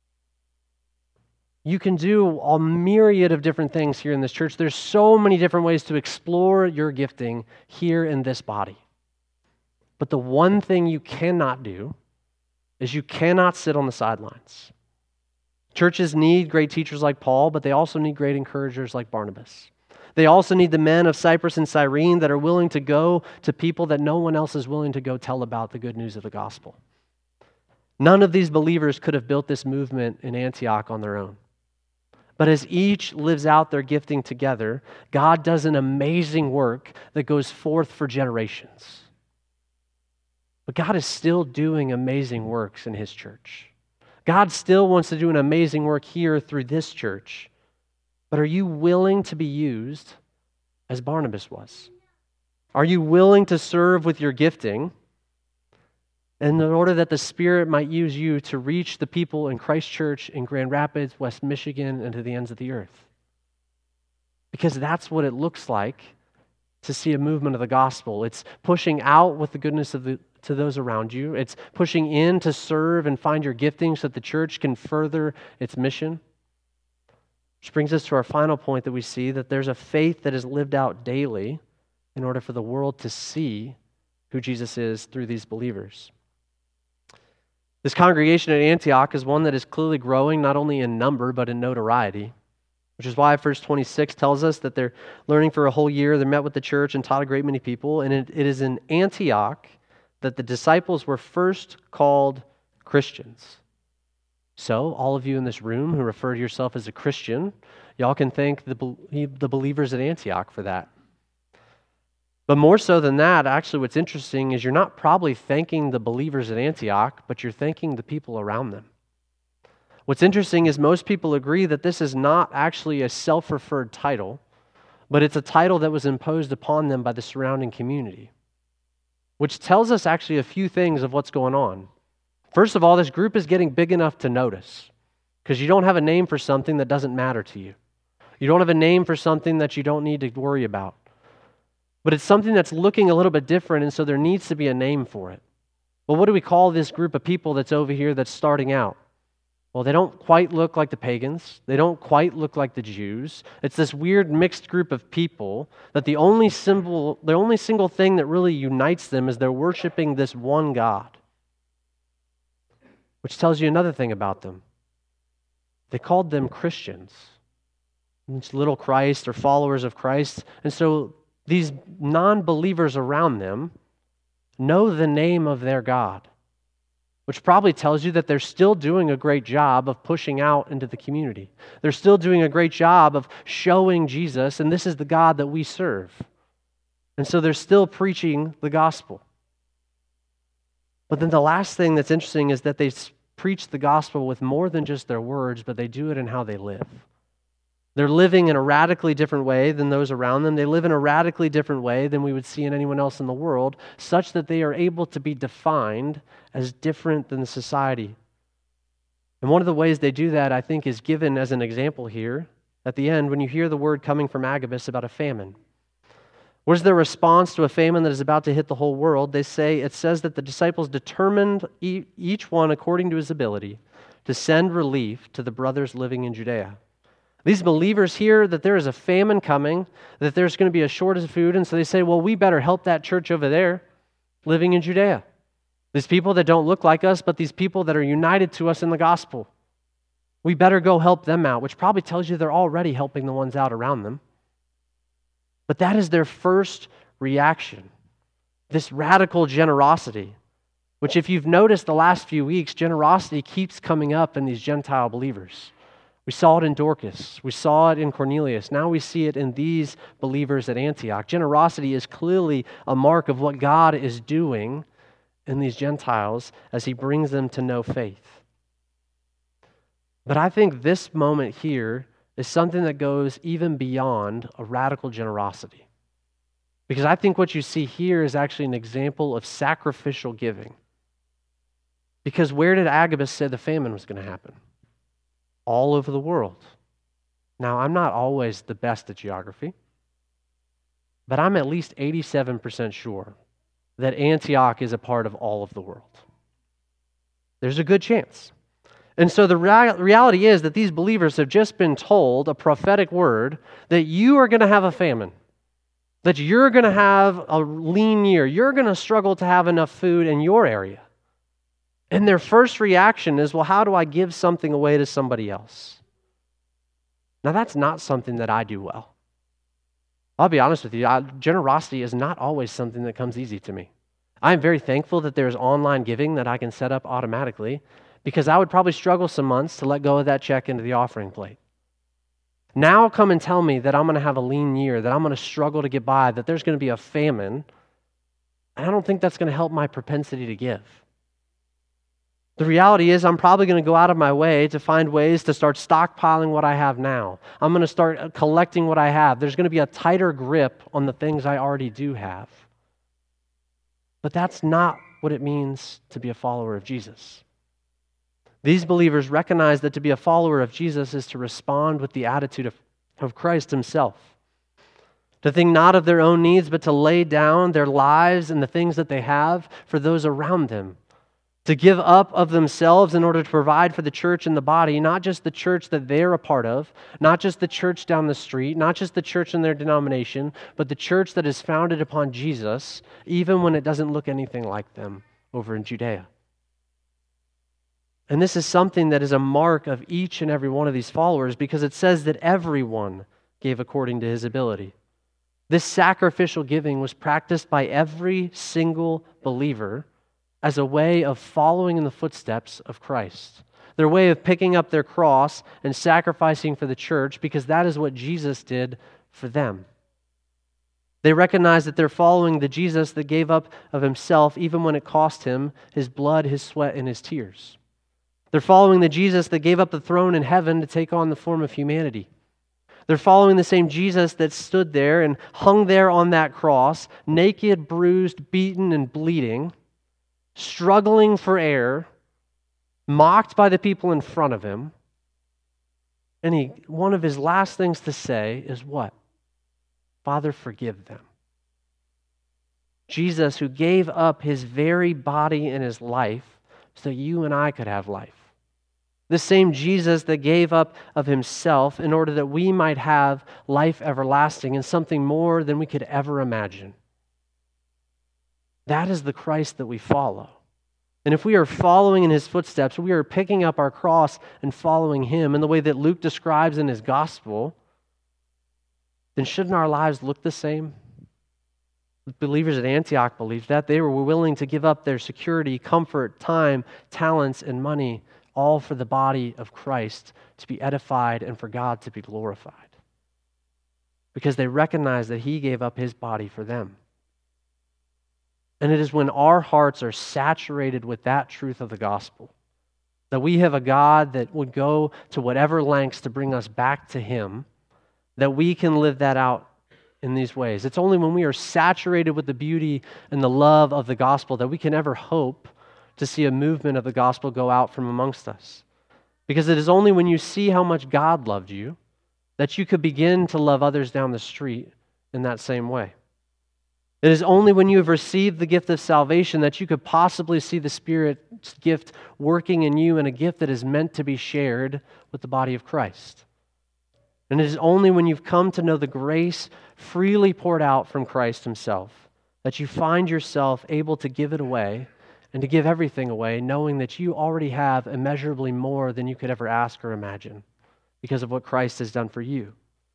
You can do a myriad of different things here in this church. There's so many different ways to explore your gifting here in this body. But the one thing you cannot do is you cannot sit on the sidelines. Churches need great teachers like Paul, but they also need great encouragers like Barnabas. They also need the men of Cyprus and Cyrene that are willing to go to people that no one else is willing to go tell about the good news of the gospel. None of these believers could have built this movement in Antioch on their own. But as each lives out their gifting together, God does an amazing work that goes forth for generations. But God is still doing amazing works in His church. God still wants to do an amazing work here through this church. But are you willing to be used as Barnabas was? Are you willing to serve with your gifting in order that the Spirit might use you to reach the people in Christ Church in Grand Rapids, West Michigan, and to the ends of the earth? Because that's what it looks like to see a movement of the gospel. It's pushing out with the goodness of the to those around you. It's pushing in to serve and find your gifting so that the church can further its mission. Which brings us to our final point that we see, that there's a faith that is lived out daily in order for the world to see who Jesus is through these believers. This congregation at Antioch is one that is clearly growing not only in number but in notoriety, which is why verse twenty-six tells us that they're learning for a whole year. They met with the church and taught a great many people, and it, it is in Antioch that the disciples were first called Christians. So, all of you in this room who refer to yourself as a Christian, y'all can thank the, the believers at Antioch for that. But more so than that, actually what's interesting is you're not probably thanking the believers at Antioch, but you're thanking the people around them. What's interesting is most people agree that this is not actually a self-referred title, but it's a title that was imposed upon them by the surrounding community, which tells us actually a few things of what's going on. First of all, this group is getting big enough to notice, because you don't have a name for something that doesn't matter to you. You don't have a name for something that you don't need to worry about. But it's something that's looking a little bit different, and so there needs to be a name for it. Well, what do we call this group of people that's over here that's starting out? Well, they don't quite look like the pagans. They don't quite look like the Jews. It's this weird mixed group of people that the only symbol, the only single thing that really unites them is they're worshiping this one God. Which tells you another thing about them. They called them Christians. It's little Christ or followers of Christ. And so these non-believers around them know the name of their God. which probably tells you that they're still doing a great job of pushing out into the community. They're still doing a great job of showing Jesus, and this is the God that we serve. And so they're still preaching the gospel. But then the last thing that's interesting is that they preach the gospel with more than just their words, but they do it in how they live. They're living in a radically different way than those around them. They live in a radically different way than we would see in anyone else in the world, such that they are able to be defined as different than society. And one of the ways they do that, I think, is given as an example here at the end when you hear the word coming from Agabus about a famine. What is their response to a famine that is about to hit the whole world? They say, it says that the disciples determined each one according to his ability to send relief to the brothers living in Judea. These believers hear that there is a famine coming, that there's going to be a shortage of food, and so they say, well, we better help that church over there living in Judea. These people that don't look like us, but these people that are united to us in the gospel. We better go help them out, which probably tells you they're already helping the ones out around them. But that is their first reaction, this radical generosity, which if you've noticed the last few weeks, generosity keeps coming up in these Gentile believers. We saw it in Dorcas. We saw it in Cornelius. Now we see it in these believers at Antioch. Generosity is clearly a mark of what God is doing in these Gentiles as he brings them to know faith. But I think this moment here is something that goes even beyond a radical generosity. Because I think what you see here is actually an example of sacrificial giving. Because where did Agabus say the famine was going to happen? All over the world. Now, I'm not always the best at geography, but I'm at least eighty-seven percent sure that Antioch is a part of all of the world. There's a good chance. And so the rea- reality is that these believers have just been told a prophetic word that you are going to have a famine, that you're going to have a lean year, you're going to struggle to have enough food in your area. And their first reaction is, well, how do I give something away to somebody else? Now, that's not something that I do well. I'll be honest with you, I, generosity is not always something that comes easy to me. I'm very thankful that there's online giving that I can set up automatically, because I would probably struggle some months to let go of that check into the offering plate. Now come and tell me that I'm going to have a lean year, that I'm going to struggle to get by, that there's going to be a famine. I don't think that's going to help my propensity to give. The reality is I'm probably going to go out of my way to find ways to start stockpiling what I have now. I'm going to start collecting what I have. There's going to be a tighter grip on the things I already do have. But that's not what it means to be a follower of Jesus. These believers recognize that to be a follower of Jesus is to respond with the attitude of, of Christ himself. To think not of their own needs, but to lay down their lives and the things that they have for those around them. To give up of themselves in order to provide for the church and the body, not just the church that they're a part of, not just the church down the street, not just the church in their denomination, but the church that is founded upon Jesus, even when it doesn't look anything like them over in Judea. And this is something that is a mark of each and every one of these followers, because it says that everyone gave according to his ability. This sacrificial giving was practiced by every single believer as a way of following in the footsteps of Christ. Their way of picking up their cross and sacrificing for the church, because that is what Jesus did for them. They recognize that they're following the Jesus that gave up of himself even when it cost him his blood, his sweat, and his tears. They're following the Jesus that gave up the throne in heaven to take on the form of humanity. They're following the same Jesus that stood there and hung there on that cross, naked, bruised, beaten, and bleeding, struggling for air, mocked by the people in front of him. And he, one of his last things to say is what? Father, forgive them. Jesus, who gave up his very body and his life so you and I could have life. The same Jesus that gave up of himself in order that we might have life everlasting and something more than we could ever imagine. That is the Christ that we follow. And if we are following in his footsteps, we are picking up our cross and following him in the way that Luke describes in his gospel, then shouldn't our lives look the same? The believers at Antioch believed that. They were willing to give up their security, comfort, time, talents, and money, all for the body of Christ to be edified and for God to be glorified. Because they recognized that he gave up his body for them. And it is when our hearts are saturated with that truth of the gospel, that we have a God that would go to whatever lengths to bring us back to him, that we can live that out in these ways. It's only when we are saturated with the beauty and the love of the gospel that we can ever hope to see a movement of the gospel go out from amongst us. Because it is only when you see how much God loved you that you could begin to love others down the street in that same way. It is only when you have received the gift of salvation that you could possibly see the Spirit's gift working in you, and a gift that is meant to be shared with the body of Christ. And it is only when you've come to know the grace freely poured out from Christ himself that you find yourself able to give it away and to give everything away, knowing that you already have immeasurably more than you could ever ask or imagine because of what Christ has done for you.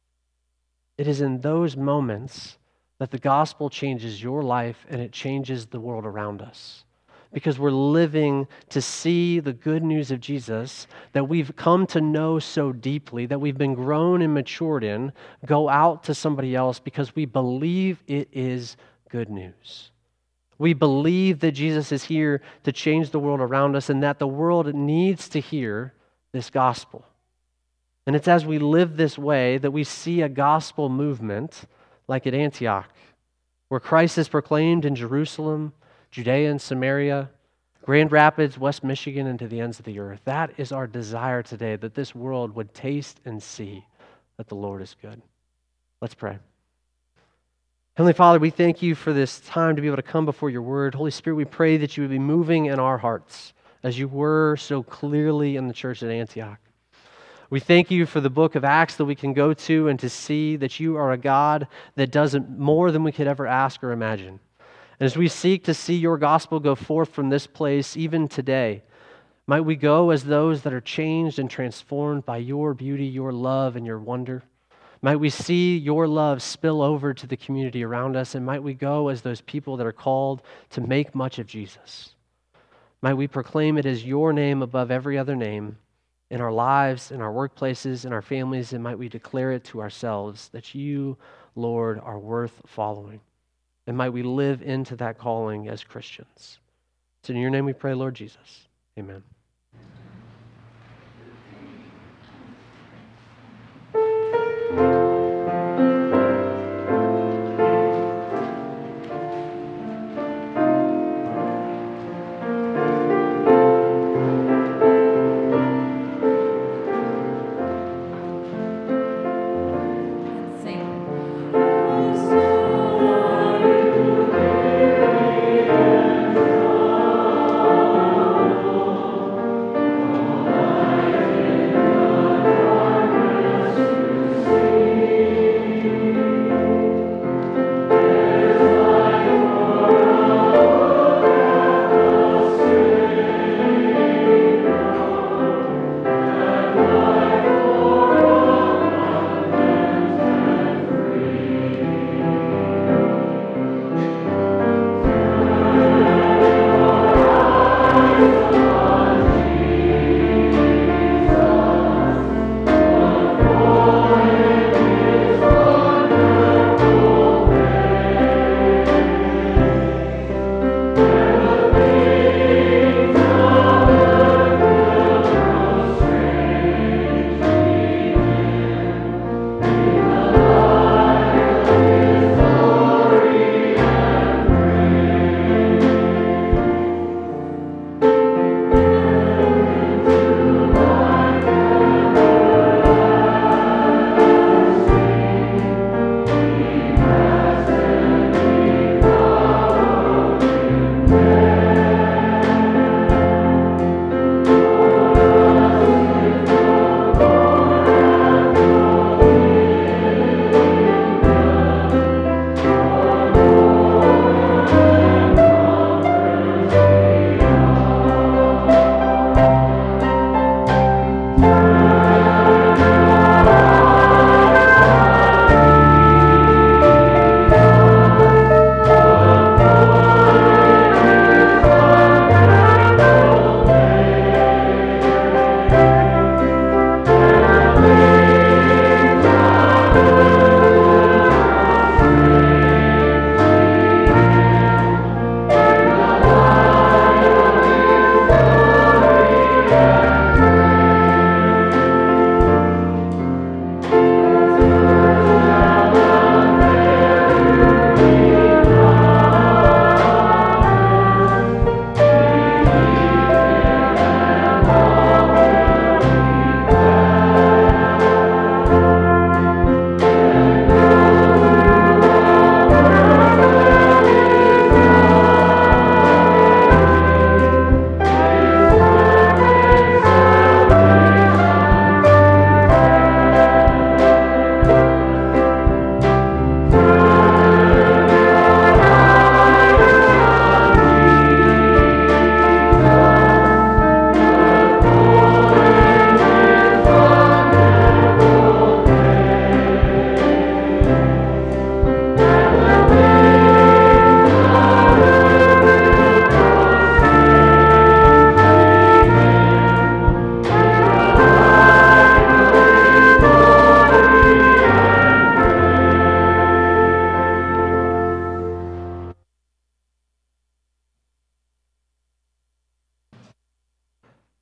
It is in those moments that the gospel changes your life and it changes the world around us. Because we're living to see the good news of Jesus that we've come to know so deeply, that we've been grown and matured in, go out to somebody else because we believe it is good news. We believe that Jesus is here to change the world around us and that the world needs to hear this gospel. And it's as we live this way that we see a gospel movement like at Antioch, where Christ is proclaimed in Jerusalem, Judea and Samaria, Grand Rapids, West Michigan, and to the ends of the earth. That is our desire today, that this world would taste and see that the Lord is good. Let's pray. Heavenly Father, we thank you for this time to be able to come before your word. Holy Spirit, we pray that you would be moving in our hearts as you were so clearly in the church at Antioch. We thank you for the book of Acts that we can go to and to see that you are a God that does more than we could ever ask or imagine. And as we seek to see your gospel go forth from this place, even today, might we go as those that are changed and transformed by your beauty, your love, and your wonder. Might we see your love spill over to the community around us, and might we go as those people that are called to make much of Jesus. Might we proclaim it as your name above every other name in our lives, in our workplaces, in our families, and might we declare it to ourselves that you, Lord, are worth following. And might we live into that calling as Christians. It's in your name we pray, Lord Jesus. Amen.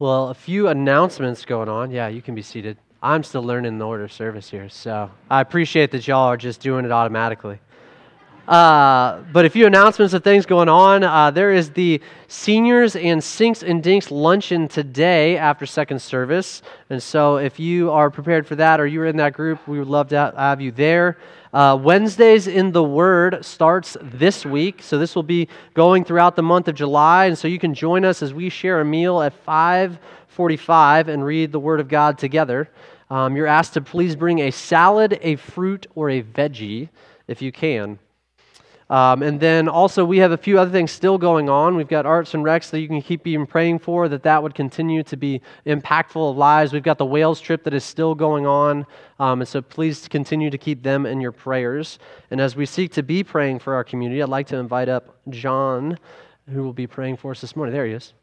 Well, a few announcements going on. Yeah, you can be seated. I'm still learning the order of service here, so I appreciate that y'all are just doing it automatically. Uh, but a few announcements of things going on. Uh, there is the Seniors and Sinks and Dinks luncheon today after second service. And so if you are prepared for that or you're in that group, we would love to have you there. Uh, Wednesdays in the Word starts this week. So this will be going throughout the month of July. And so you can join us as we share a meal at five forty-five and read the Word of God together. Um, you're asked to please bring a salad, a fruit, or a veggie if you can. Um, and then also we have a few other things still going on. We've got Arts and Recs that you can keep even praying for, that that would continue to be impactful of lives. We've got the Wales trip that is still going on. Um, and so please continue to keep them in your prayers. And as we seek to be praying for our community, I'd like to invite up John, who will be praying for us this morning. There he is.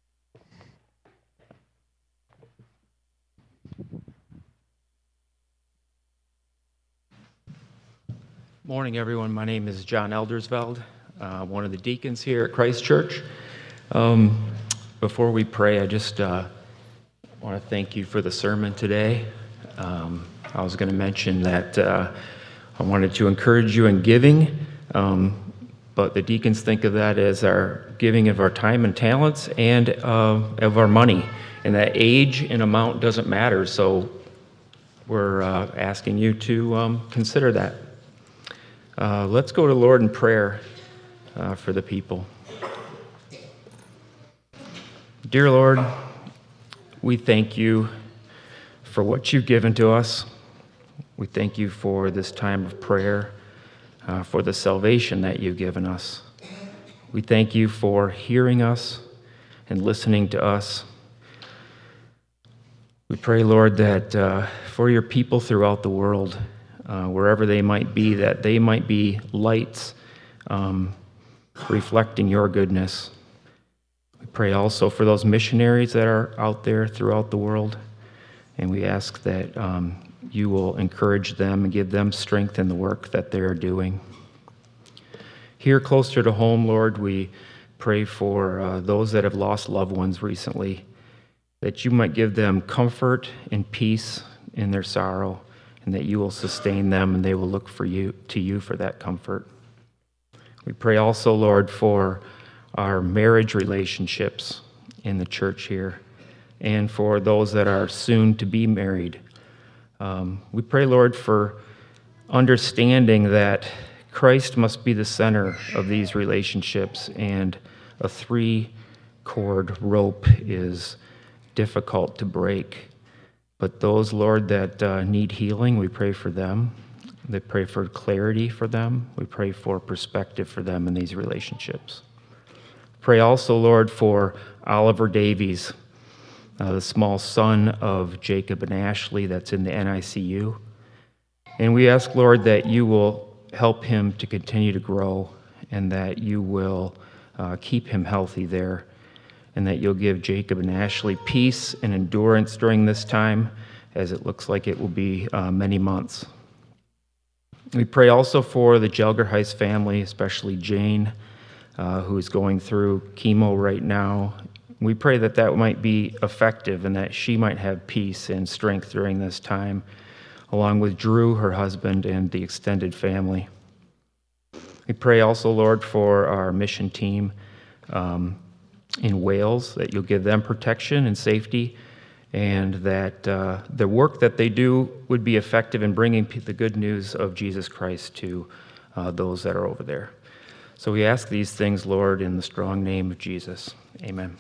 Morning, everyone. My name is John Eldersveld, uh, one of the deacons here at Christ Church. Um, before we pray, I just uh, want to thank you for the sermon today. Um, I was going to mention that uh, I wanted to encourage you in giving, um, but the deacons think of that as our giving of our time and talents and uh, of our money, and that age and amount doesn't matter, so we're uh, asking you to um, consider that. Uh, let's go to Lord in prayer uh, for the people. Dear Lord, we thank you for what you've given to us. We thank you for this time of prayer, uh, for the salvation that you've given us. We thank you for hearing us and listening to us. We pray, Lord, that uh, for your people throughout the world, Uh, wherever they might be, that they might be lights um, reflecting your goodness. We pray also for those missionaries that are out there throughout the world, and we ask that um, you will encourage them and give them strength in the work that they're doing. Here closer to home, Lord, we pray for uh, those that have lost loved ones recently, that you might give them comfort and peace in their sorrow, and that you will sustain them and they will look for you to you for that comfort. We pray also, Lord, for our marriage relationships in the church here and for those that are soon to be married. Um, we pray, Lord, for understanding that Christ must be the center of these relationships, and a three-cord rope is difficult to break. But those, Lord, that uh, need healing, we pray for them. We pray for clarity for them. We pray for perspective for them in these relationships. Pray also, Lord, for Oliver Davies, uh, the small son of Jacob and Ashley that's in the N I C U. And we ask, Lord, that you will help him to continue to grow and that you will uh, keep him healthy there, and that you'll give Jacob and Ashley peace and endurance during this time, as it looks like it will be uh, many months. We pray also for the Jelgerheis family, especially Jane, uh, who is going through chemo right now. We pray that that might be effective and that she might have peace and strength during this time, along with Drew, her husband, and the extended family. We pray also, Lord, for our mission team, um, in Wales, that you'll give them protection and safety, and that uh, the work that they do would be effective in bringing the good news of Jesus Christ to uh, those that are over there. So we ask these things, Lord, in the strong name of Jesus. Amen.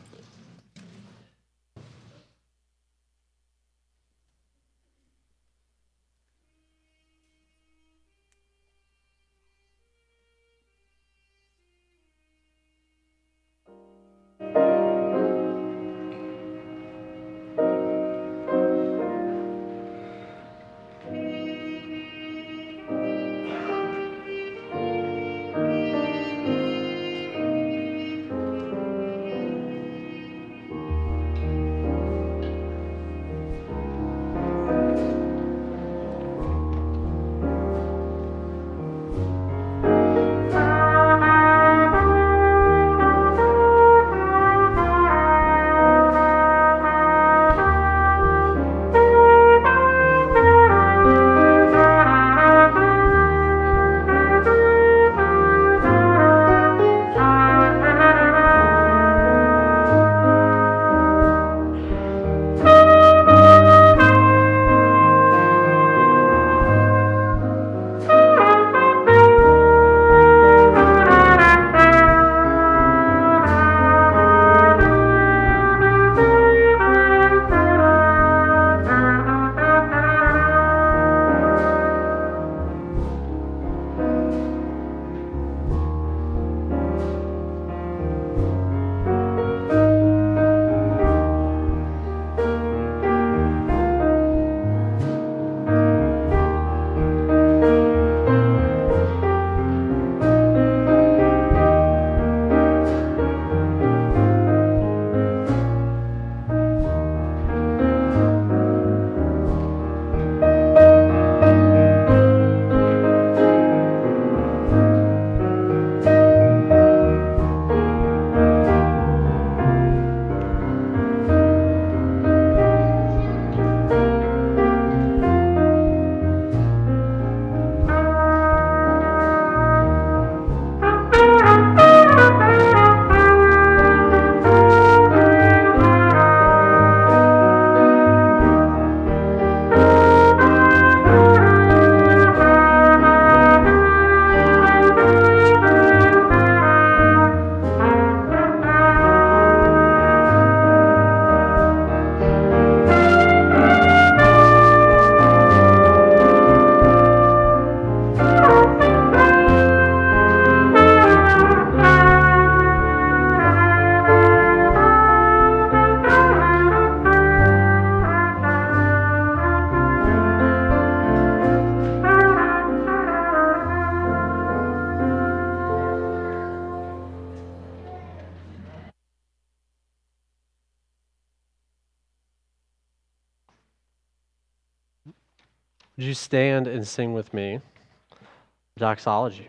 Would you stand and sing with me doxology?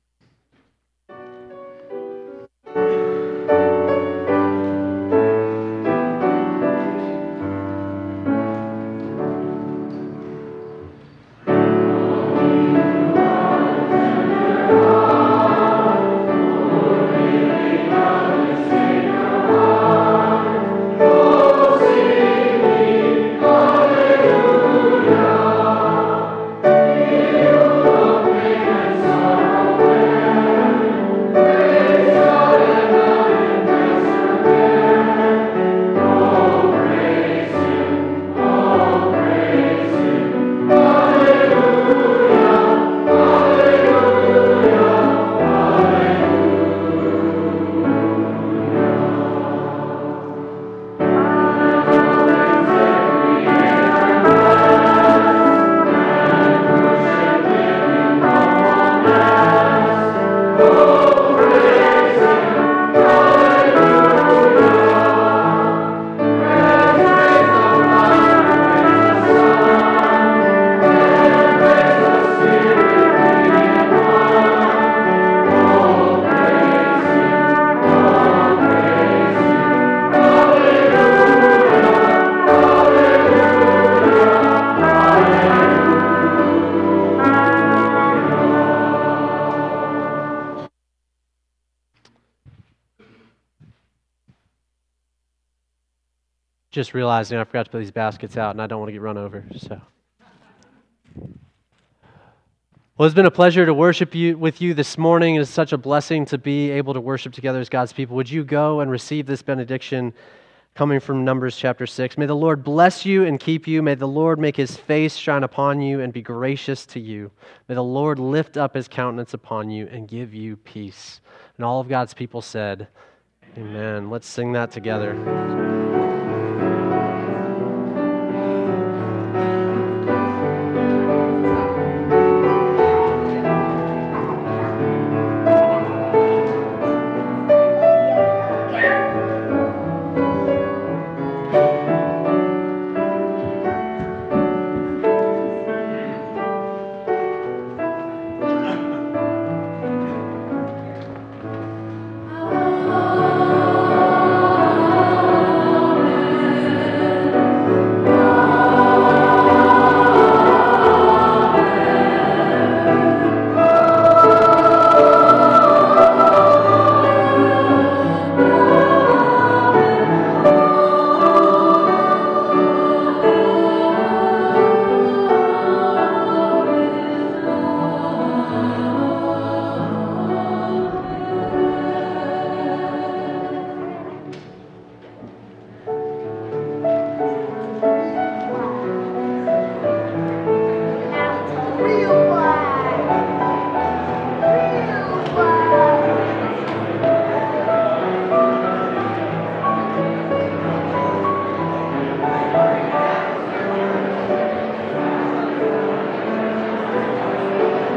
Just realizing I forgot to put these baskets out, and I don't want to get run over. So, well, it's been a pleasure to worship you with you this morning. It is such a blessing to be able to worship together as God's people. Would you go and receive this benediction coming from Numbers chapter six? May the Lord bless you and keep you. May the Lord make his face shine upon you and be gracious to you. May the Lord lift up his countenance upon you and give you peace. And all of God's people said, amen. Let's sing that together.